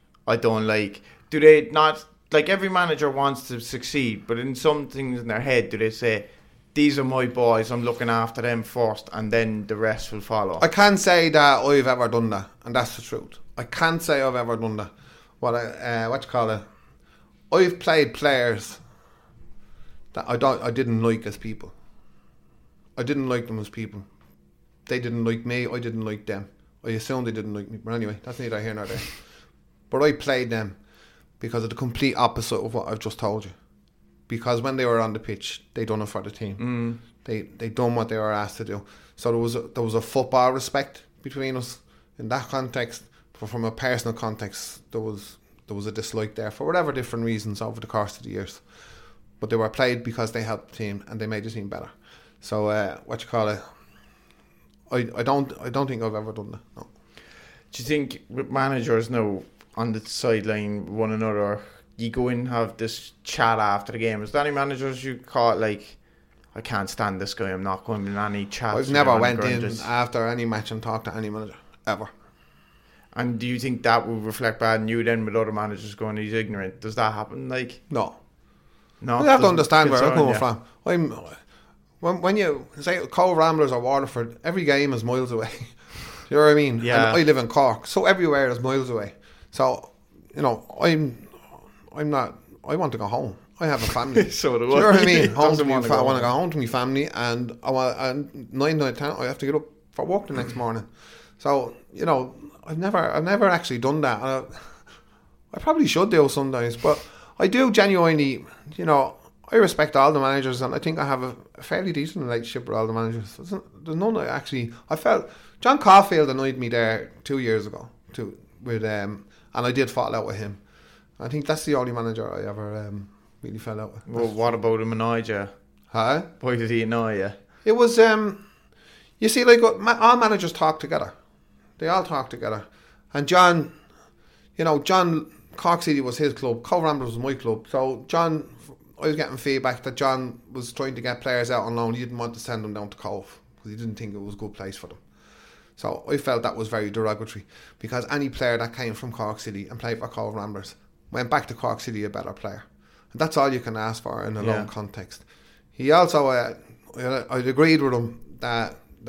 Do they not, like, every manager wants to succeed, but in some things in their head, do they say, these are my boys, I'm looking after them first, and then the rest will follow? I can't say that I've ever done that, and that's the truth. I can't say I've ever done that. I've played players that I didn't like as people. I didn't like them as people. They didn't like me, I didn't like them. I assumed they didn't like me, but anyway, that's neither here nor there. But I played them because of the complete opposite of what I've just told you. Because when they were on the pitch, they done it for the team. They done what they were asked to do. So there was a football respect between us in that context. But from a personal context, there was a dislike there for whatever different reasons over the course of the years. But they were played because they helped the team and they made the team better. So I don't think I've ever done that. No. Do you think with managers now on the sideline one another, you go in and have this chat after the game? Is there any managers you caught like, I can't stand this guy, I'm not going in any chats? I've never went in after any match and talked to any manager, ever. And do you think that would reflect bad on you then, with other managers going, he's ignorant? Does that happen? Like, no. You have to understand where I'm coming from. When you say Cove Ramblers or Waterford, every game is miles away. You know what I mean? Yeah. And I live in Cork, so everywhere is miles away. So, you know, I'm not. I want to go home. I have a family. So do I. You know what I mean? I want to go home to my family, and 9 out of 10 I have to get up for work the next morning. So, you know, I've never actually done that. I probably should do sometimes, but I do genuinely. You know, I respect all the managers, and I think I have a fairly decent relationship with all the managers. There's none I felt John Caulfield annoyed me there 2 years ago and I did fall out with him. I think that's the only manager I ever really fell out with. Well, what about him annoyed you? Huh? Why did he annoy you? It was, you see, like, all managers talk together. They all talk together. And John, Cork City was his club, Cove Ramblers was my club. So John, I was getting feedback that John was trying to get players out on loan. He didn't want to send them down to Cove because he didn't think it was a good place for them. So I felt that was very derogatory, because any player that came from Cork City and played for Cove Ramblers went back to Cork City a better player. And that's all you can ask for in a loan context. He also, I'd agreed with him that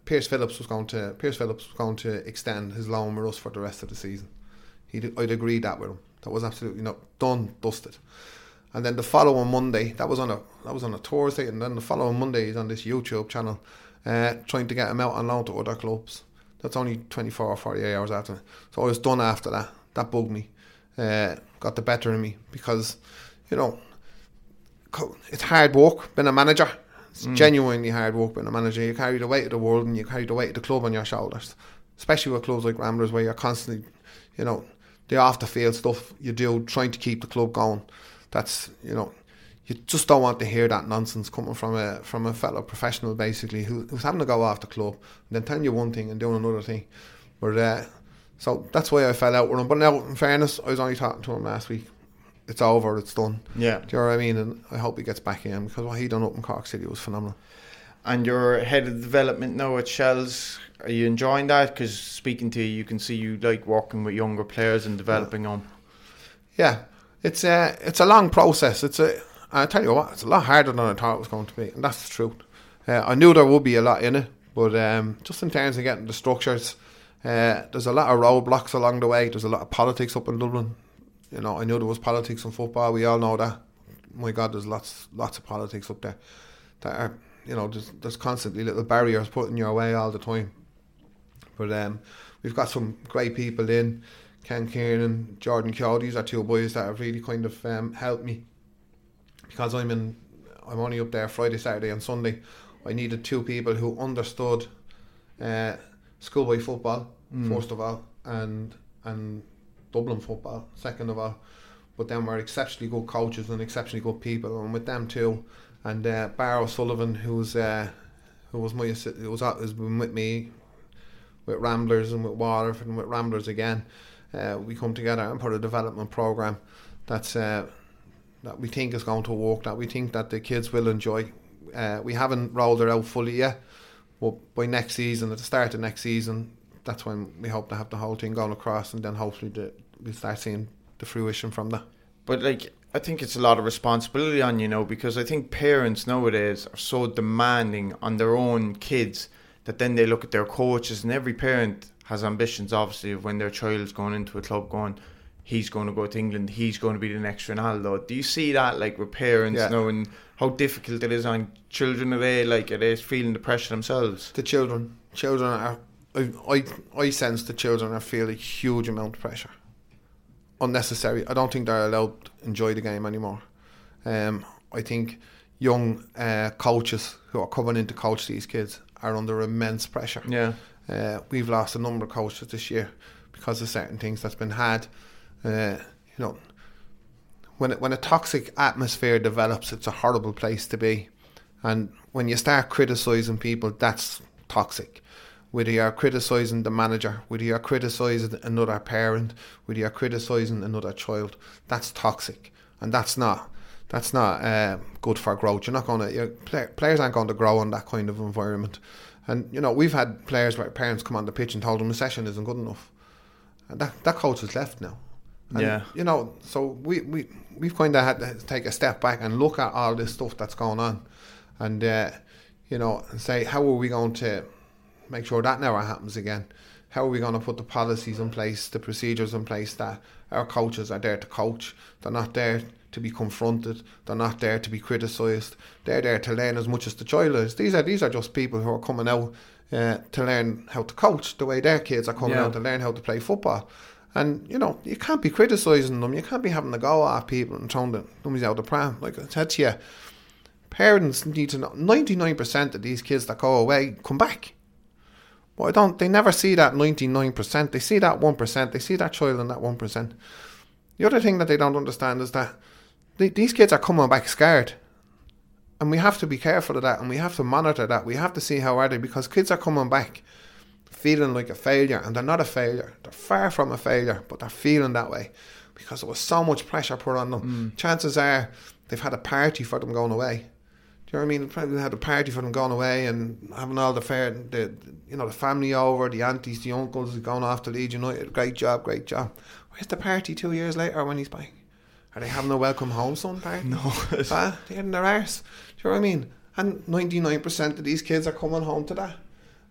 Pierce Phillips was going to extend his loan with us for the rest of the season. I'd agreed that with him. That was absolutely not done, dusted. And then the following Monday, that was on a Thursday, and then the following Monday he's on this YouTube channel trying to get him out on loan to other clubs. That's only 24 or 48 hours after. So I was done after that. That bugged me. Got the better of me, because, you know, it's hard work being a manager. It's genuinely hard work being a manager. You carry the weight of the world and you carry the weight of the club on your shoulders, especially with clubs like Ramblers, where you're constantly, you know, the off the field stuff you do trying to keep the club going. That's, you know, you just don't want to hear that nonsense coming from a fellow professional, basically, who's having to go off the club and then telling you one thing and doing another thing. But so that's why I fell out with him. But now, in fairness, I was only talking to him last week. It's over, it's done. Yeah. Do you know what I mean? And I hope he gets back in, because what he done up in Cork City was phenomenal. And you're head of development now at Shells. Are you enjoying that? Because speaking to you can see you like working with younger players and developing them. Yeah, it's a long process. I tell you what, it's a lot harder than I thought it was going to be, and that's the truth. I knew there would be a lot in it, but just in terms of getting the structures, there's a lot of roadblocks along the way. There's a lot of politics up in Dublin. You know, I knew there was politics in football. We all know that. My God, there's lots of politics up there. That are, you know, there's constantly little barriers put in your way all the time. But we've got some great people in. Ken Kieran, Jordan Keogh. These are two boys that have really kind of helped me, because I'm only up there Friday, Saturday and Sunday. I needed two people who understood schoolboy football, first of all, and Dublin football, second of all. But then we're exceptionally good coaches and exceptionally good people, and with them too. And Barrow Sullivan, who's been with me with Ramblers and with Waterford and with Ramblers again. We come together and put a development programme that we think is going to work, that we think that the kids will enjoy. We haven't rolled it out fully yet, but by next season, at the start of next season, that's when we hope to have the whole thing going across, and then hopefully we'll start seeing the fruition from that. But I think it's a lot of responsibility on you now, because I think parents nowadays are so demanding on their own kids that then they look at their coaches, and every parent has ambitions, obviously, of when their child's going into a club going, he's going to go to England, he's going to be the next Ronaldo. Do you see that, like, with parents now, and how difficult it is on children today? Like, are they feeling the pressure themselves? The children are, I sense the children are feeling a huge amount of pressure. Unnecessary. I don't think they're allowed to enjoy the game anymore. I think young coaches who are coming in to coach these kids are under immense pressure. Yeah. We've lost a number of coaches this year because of certain things that's been had. You know, when a toxic atmosphere develops, it's a horrible place to be. And when you start criticising people, that's toxic. Whether you're criticising the manager, whether you're criticising another parent, whether you're criticising another child, that's toxic, and that's not good for growth. Players aren't going to grow in that kind of environment. And you know, we've had players where parents come on the pitch and told them the session isn't good enough, and that coach has left now. And, you know, so we've kind of had to take a step back and look at all this stuff that's going on, and you know, and say, how are we going to make sure that never happens again? How are we going to put the policies in place, the procedures in place, that our coaches are there to coach? They're not there to be confronted. They're not there to be criticised. They're there to learn as much as the child is. These are just people who are coming out to learn how to coach the way their kids are coming out to learn how to play football. And, you know, you can't be criticising them. You can't be having to go at people and throwing the dummies out of the pram. Like I said to you, parents need to know 99% of these kids that go away come back. But they never see that 99%. They see that 1%. They see that child in that 1%. The other thing that they don't understand is that these kids are coming back scared. And we have to be careful of that, and we have to monitor that. We have to see how are they, because kids are coming back feeling like a failure, and they're not a failure. They're far from a failure, but they're feeling that way because there was so much pressure put on them. Chances are they've had a party for them going away. Do you know what I mean? Probably had a party for them going away and having all the family over, the aunties, the uncles going off to Leeds United. Great job. Where's the party 2 years later when he's back? Are they having a welcome home son party? No. They're in their arse. Do you know what I mean? And 99% of these kids are coming home to that.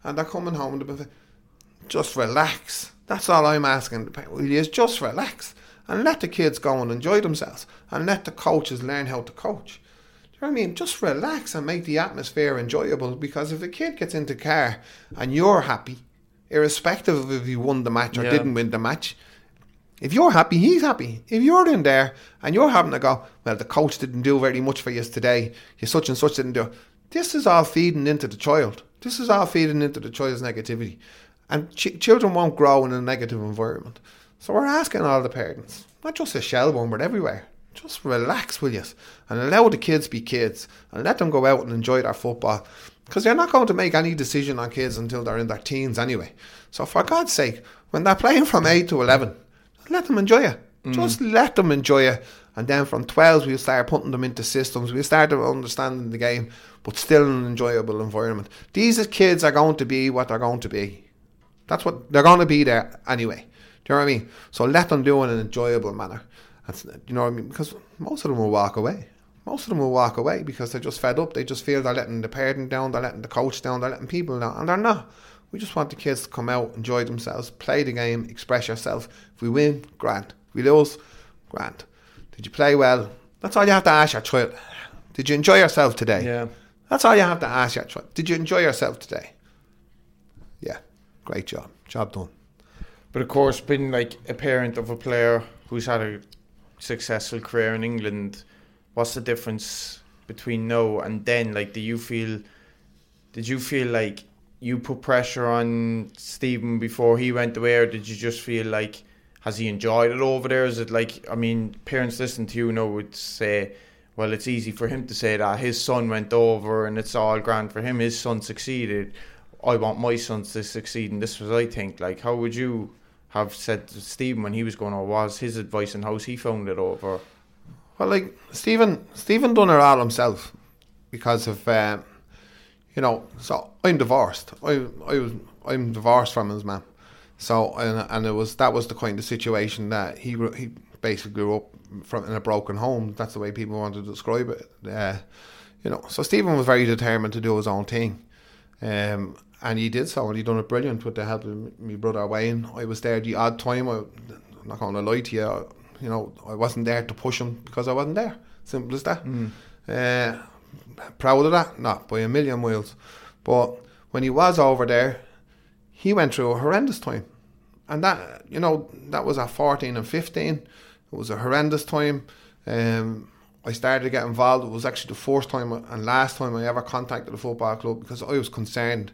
and they're coming home and they're just relax. That's all I'm asking the parents is, just relax and let the kids go and enjoy themselves and let the coaches learn how to coach. Do you know what I mean? Just relax and make the atmosphere enjoyable, because if a kid gets into the car and you're happy, irrespective of if you won the match or didn't win the match, if you're happy, he's happy. If you're in there and you're having to go, well, the coach didn't do very much for you today, you such and such didn't do it. This is all feeding into the child. This is all feeding into the child's negativity. And children won't grow in a negative environment. So we're asking all the parents, not just a Shelbourne, but everywhere, just relax, will you? And allow the kids be kids and let them go out and enjoy their football. Because they're not going to make any decision on kids until they're in their teens anyway. So for God's sake, when they're playing from 8 to 11, let them enjoy it. Just let them enjoy it. And then from 12, we'll start putting them into systems. We'll start understanding the game, but still in an enjoyable environment. These kids are going to be what they're going to be. That's what they're going to be there anyway. Do you know what I mean? So let them do it in an enjoyable manner. That's, you know what I mean? Because most of them will walk away. Most of them will walk away because they're just fed up. They just feel they're letting the parent down, they're letting the coach down, they're letting people down, and they're not. We just want the kids to come out, enjoy themselves, play the game, express yourself. If we win, grand. If we lose, grand. Did you play well? That's all you have to ask your child. Did you enjoy yourself today? Yeah. That's all you have to ask your child. Did you enjoy yourself today? Yeah. Great job. Job done. But of course, being like a parent of a player who's had a successful career in England, what's the difference between now and then? Like, did you feel like you put pressure on Stephen before he went away, or did you just feel like, has he enjoyed it over there? Is it like, I mean, parents listening to you now would say, well, it's easy for him to say that his son went over and it's all grand for him, his son succeeded. I want my sons to succeed, and this was, I think, like, how would you have said to Stephen when he was going over, was his advice and how he found it over? Well, like, Stephen done it all himself because of, you know, so I'm divorced. I'm divorced from his mum. So, and that was the kind of situation that he basically grew up from, in a broken home. That's the way people want to describe it. You know, so Stephen was very determined to do his own thing. And he did so, and he done it brilliant with the help of my brother Wayne. I was there the odd time. I'm not going to lie to you. You know, I wasn't there to push him because I wasn't there. Simple as that. Proud of that? Not by a million miles. But when he was over there, he went through a horrendous time. And that, you know, that was at 14 and 15. It was a horrendous time. I started to get involved. It was actually the first time and last time I ever contacted the football club because I was concerned.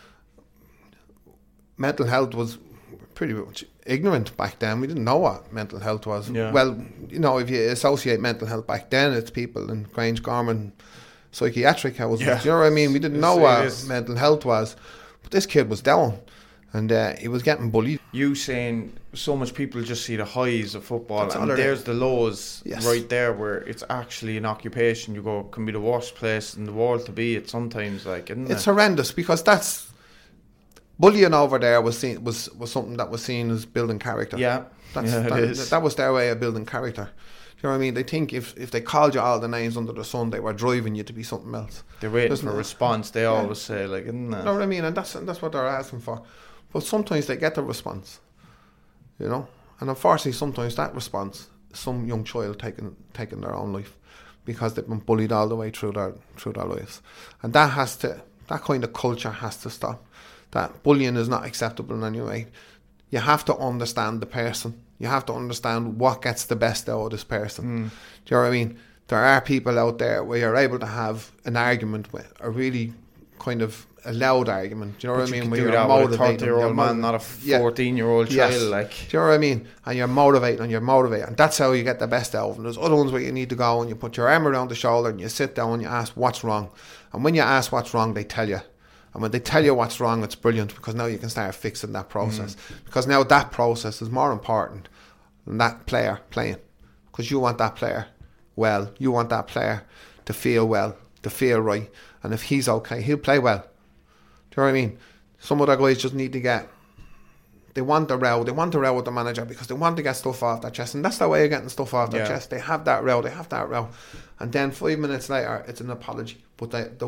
Mental health was pretty much ignorant back then. We didn't know what mental health was. Yeah. Well, you know, if you associate mental health back then, it's people in Grangegarman psychiatric house. Yeah. Do you know what I mean? We didn't know what mental health was. But this kid was down and he was getting bullied. You saying so much people just see the highs of football, That's and there's the lows right there where it's actually an occupation. You go, can be the worst place in the world to be at sometimes, like, isn't it? It's horrendous because that's bullying over there was something that was seen as building character. Yeah, that was their way of building character. You know what I mean? They think if they called you all the names under the sun, they were driving you to be something else. They're waiting for a response. They always say, like, isn't it? You know what I mean? And that's what they're asking for. But sometimes they get the response, you know. And unfortunately, sometimes that response is some young child taking their own life because they've been bullied all the way through their lives. And that kind of culture has to stop. That bullying is not acceptable in any way. You have to understand the person. You have to understand what gets the best out of this person. Do you know what I mean? There are people out there where you're able to have an argument with, a really kind of a loud argument. Do you know what I mean? Where you're motivating. With a 30-year-old man, not a 14-year-old child. Like. Do you know what I mean? And you're motivating. And that's how you get the best out of them. There's other ones where you need to go and you put your arm around the shoulder and you sit down and you ask what's wrong. And when you ask what's wrong, they tell you. And when they tell you what's wrong, it's brilliant because now you can start fixing that process. Because now that process is more important than that player playing. Because you want that player well. You want that player to feel well, to feel right. And if he's okay, he'll play well. Do you know what I mean? Some other guys just need to get... They want a row. They want a row with the manager because they want to get stuff off their chest. And that's their way of getting stuff off their chest. They have that row. And then 5 minutes later, it's an apology. But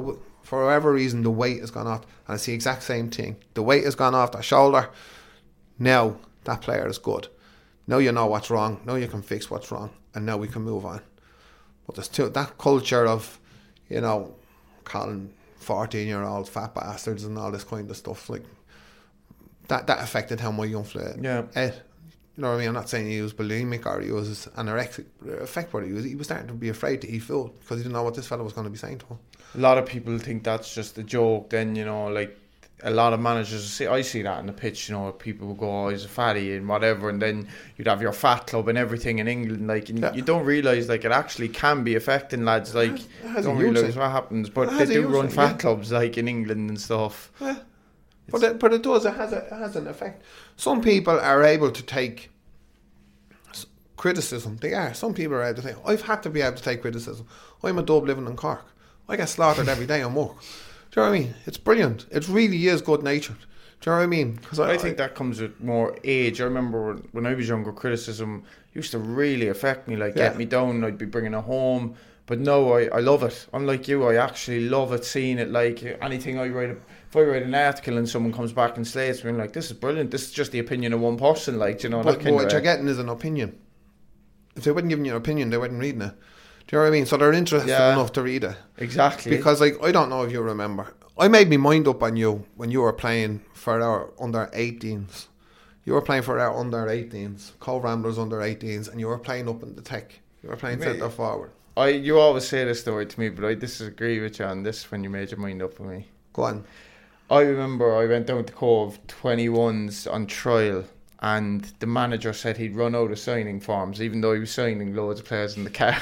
For whatever reason, the weight has gone off. And it's the exact same thing. The weight has gone off their shoulder. Now that player is good. Now you know what's wrong. Now you can fix what's wrong. And now we can move on. But there's that culture of, you know, calling 14-year-olds fat bastards and all this kind of stuff. Like, that affected how my young fella ate. You know what I mean? I'm not saying he was bulimic or he was anorexic. But it affected what he was starting to be afraid to eat food because he didn't know what this fella was going to be saying to him. A lot of people think that's just a joke. Then, you know, like a lot of managers, I see that in the pitch, you know, people will go, oh, he's a fatty and whatever, and then you'd have your fat club and everything in England, like, and you don't realise, like, it actually can be affecting lads, like, don't realise what happens, but they do run fat clubs, like, in England and stuff. Yeah. But it does, it has an effect. Some people are able to take criticism. They are. Some people are able to take. I've had to be able to take criticism. I'm a dub living in Cork. I get slaughtered every day on work. Do you know what I mean? It's brilliant. It really is good natured. Do you know what I mean? Because I think that comes with more age. I remember when I was younger, criticism used to really affect me, like get me down. I'd be bringing it home. But no, I love it. Unlike you, I actually love it, seeing it. Like anything I write, if I write an article and someone comes back and slates me, I'm like, this is brilliant. This is just the opinion of one person, like, you know. But what you're getting is an opinion. If they wouldn't give you an opinion, they wouldn't read it. Do you know what I mean? So they're interested enough to read it. Exactly. Because, like, I don't know if you remember, I made my mind up on you when you were playing for our under 18s. You were playing for our under 18s, Cove Ramblers under 18s, and you were playing up in the tech. You were playing centre forward. You always say this story to me, but I disagree with you on this when you made your mind up on me. Go on. I remember I went down to Cove 21s on trial, and the manager said he'd run out of signing forms, even though he was signing loads of players in the car.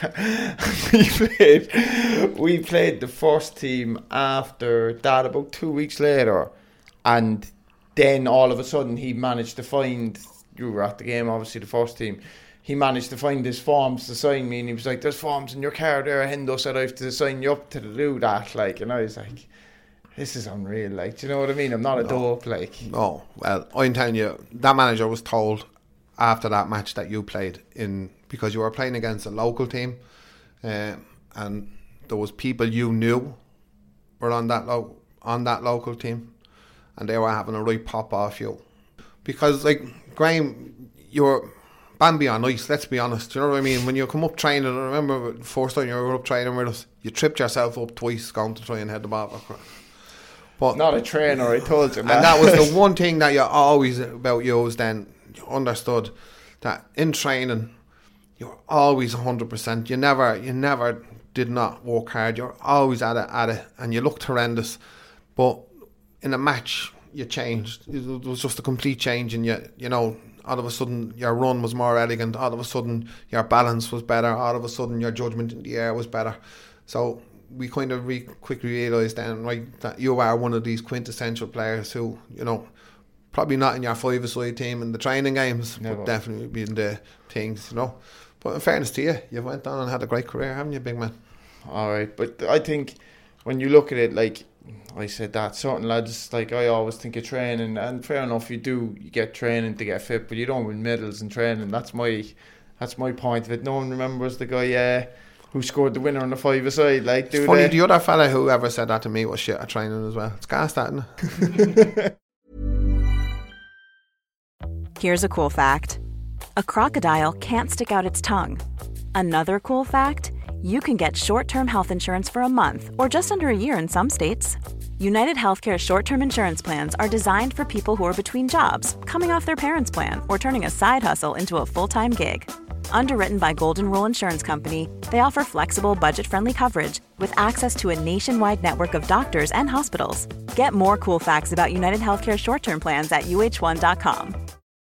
we played the first team after that about 2 weeks later, and then all of a sudden he managed to find, you were at the game obviously, the first team, he managed to find his forms to sign me, and he was like, there's forms in your car there, Hendo said I have to sign you up to do that, like, and I was like, this is unreal, like, do you know what I mean? I'm not a dope, like. No, well, I'm telling you, that manager was told after that match that you played in, because you were playing against a local team, and there was people you knew were on that local team, and they were having a right pop off you. Because, like, Graham, you're Bambi on ice, let's be honest, do you know what I mean? When you come up training, I remember the first time you were up training with us, you tripped yourself up twice going to try and head the ball back. But not a trainer, I told you, man. And that was the one thing that you always about you was then you understood that in training you're always 100%. You never did not work hard. You're always at it, and you looked horrendous. But in a match, you changed. It was just a complete change, and you know, all of a sudden your run was more elegant. All of a sudden your balance was better. All of a sudden your judgment in the air was better. So we kind of quickly realised then, right, that you are one of these quintessential players who, you know, probably not in your five-a-side team in the training games, but definitely be in the things, you know. But in fairness to you, you went on and had a great career, haven't you, big man? All right, but I think when you look at it, like I said, that certain lads, like I always think of training, and fair enough, you get training to get fit, but you don't win medals in training. That's my point of it. No one remembers the guy who scored the winner on the five-a-side. Like, it's funny, the other fella who ever said that to me was shit at training as well. It's gas, that, isn't it? Here's a cool fact. A crocodile can't stick out its tongue. Another cool fact, you can get short-term health insurance for a month or just under a year in some states. United Healthcare short-term insurance plans are designed for people who are between jobs, coming off their parents' plan, or turning a side hustle into a full-time gig. Underwritten by Golden Rule Insurance Company, they offer flexible, budget-friendly coverage with access to a nationwide network of doctors and hospitals. Get more cool facts about United Healthcare short-term plans at uh1.com.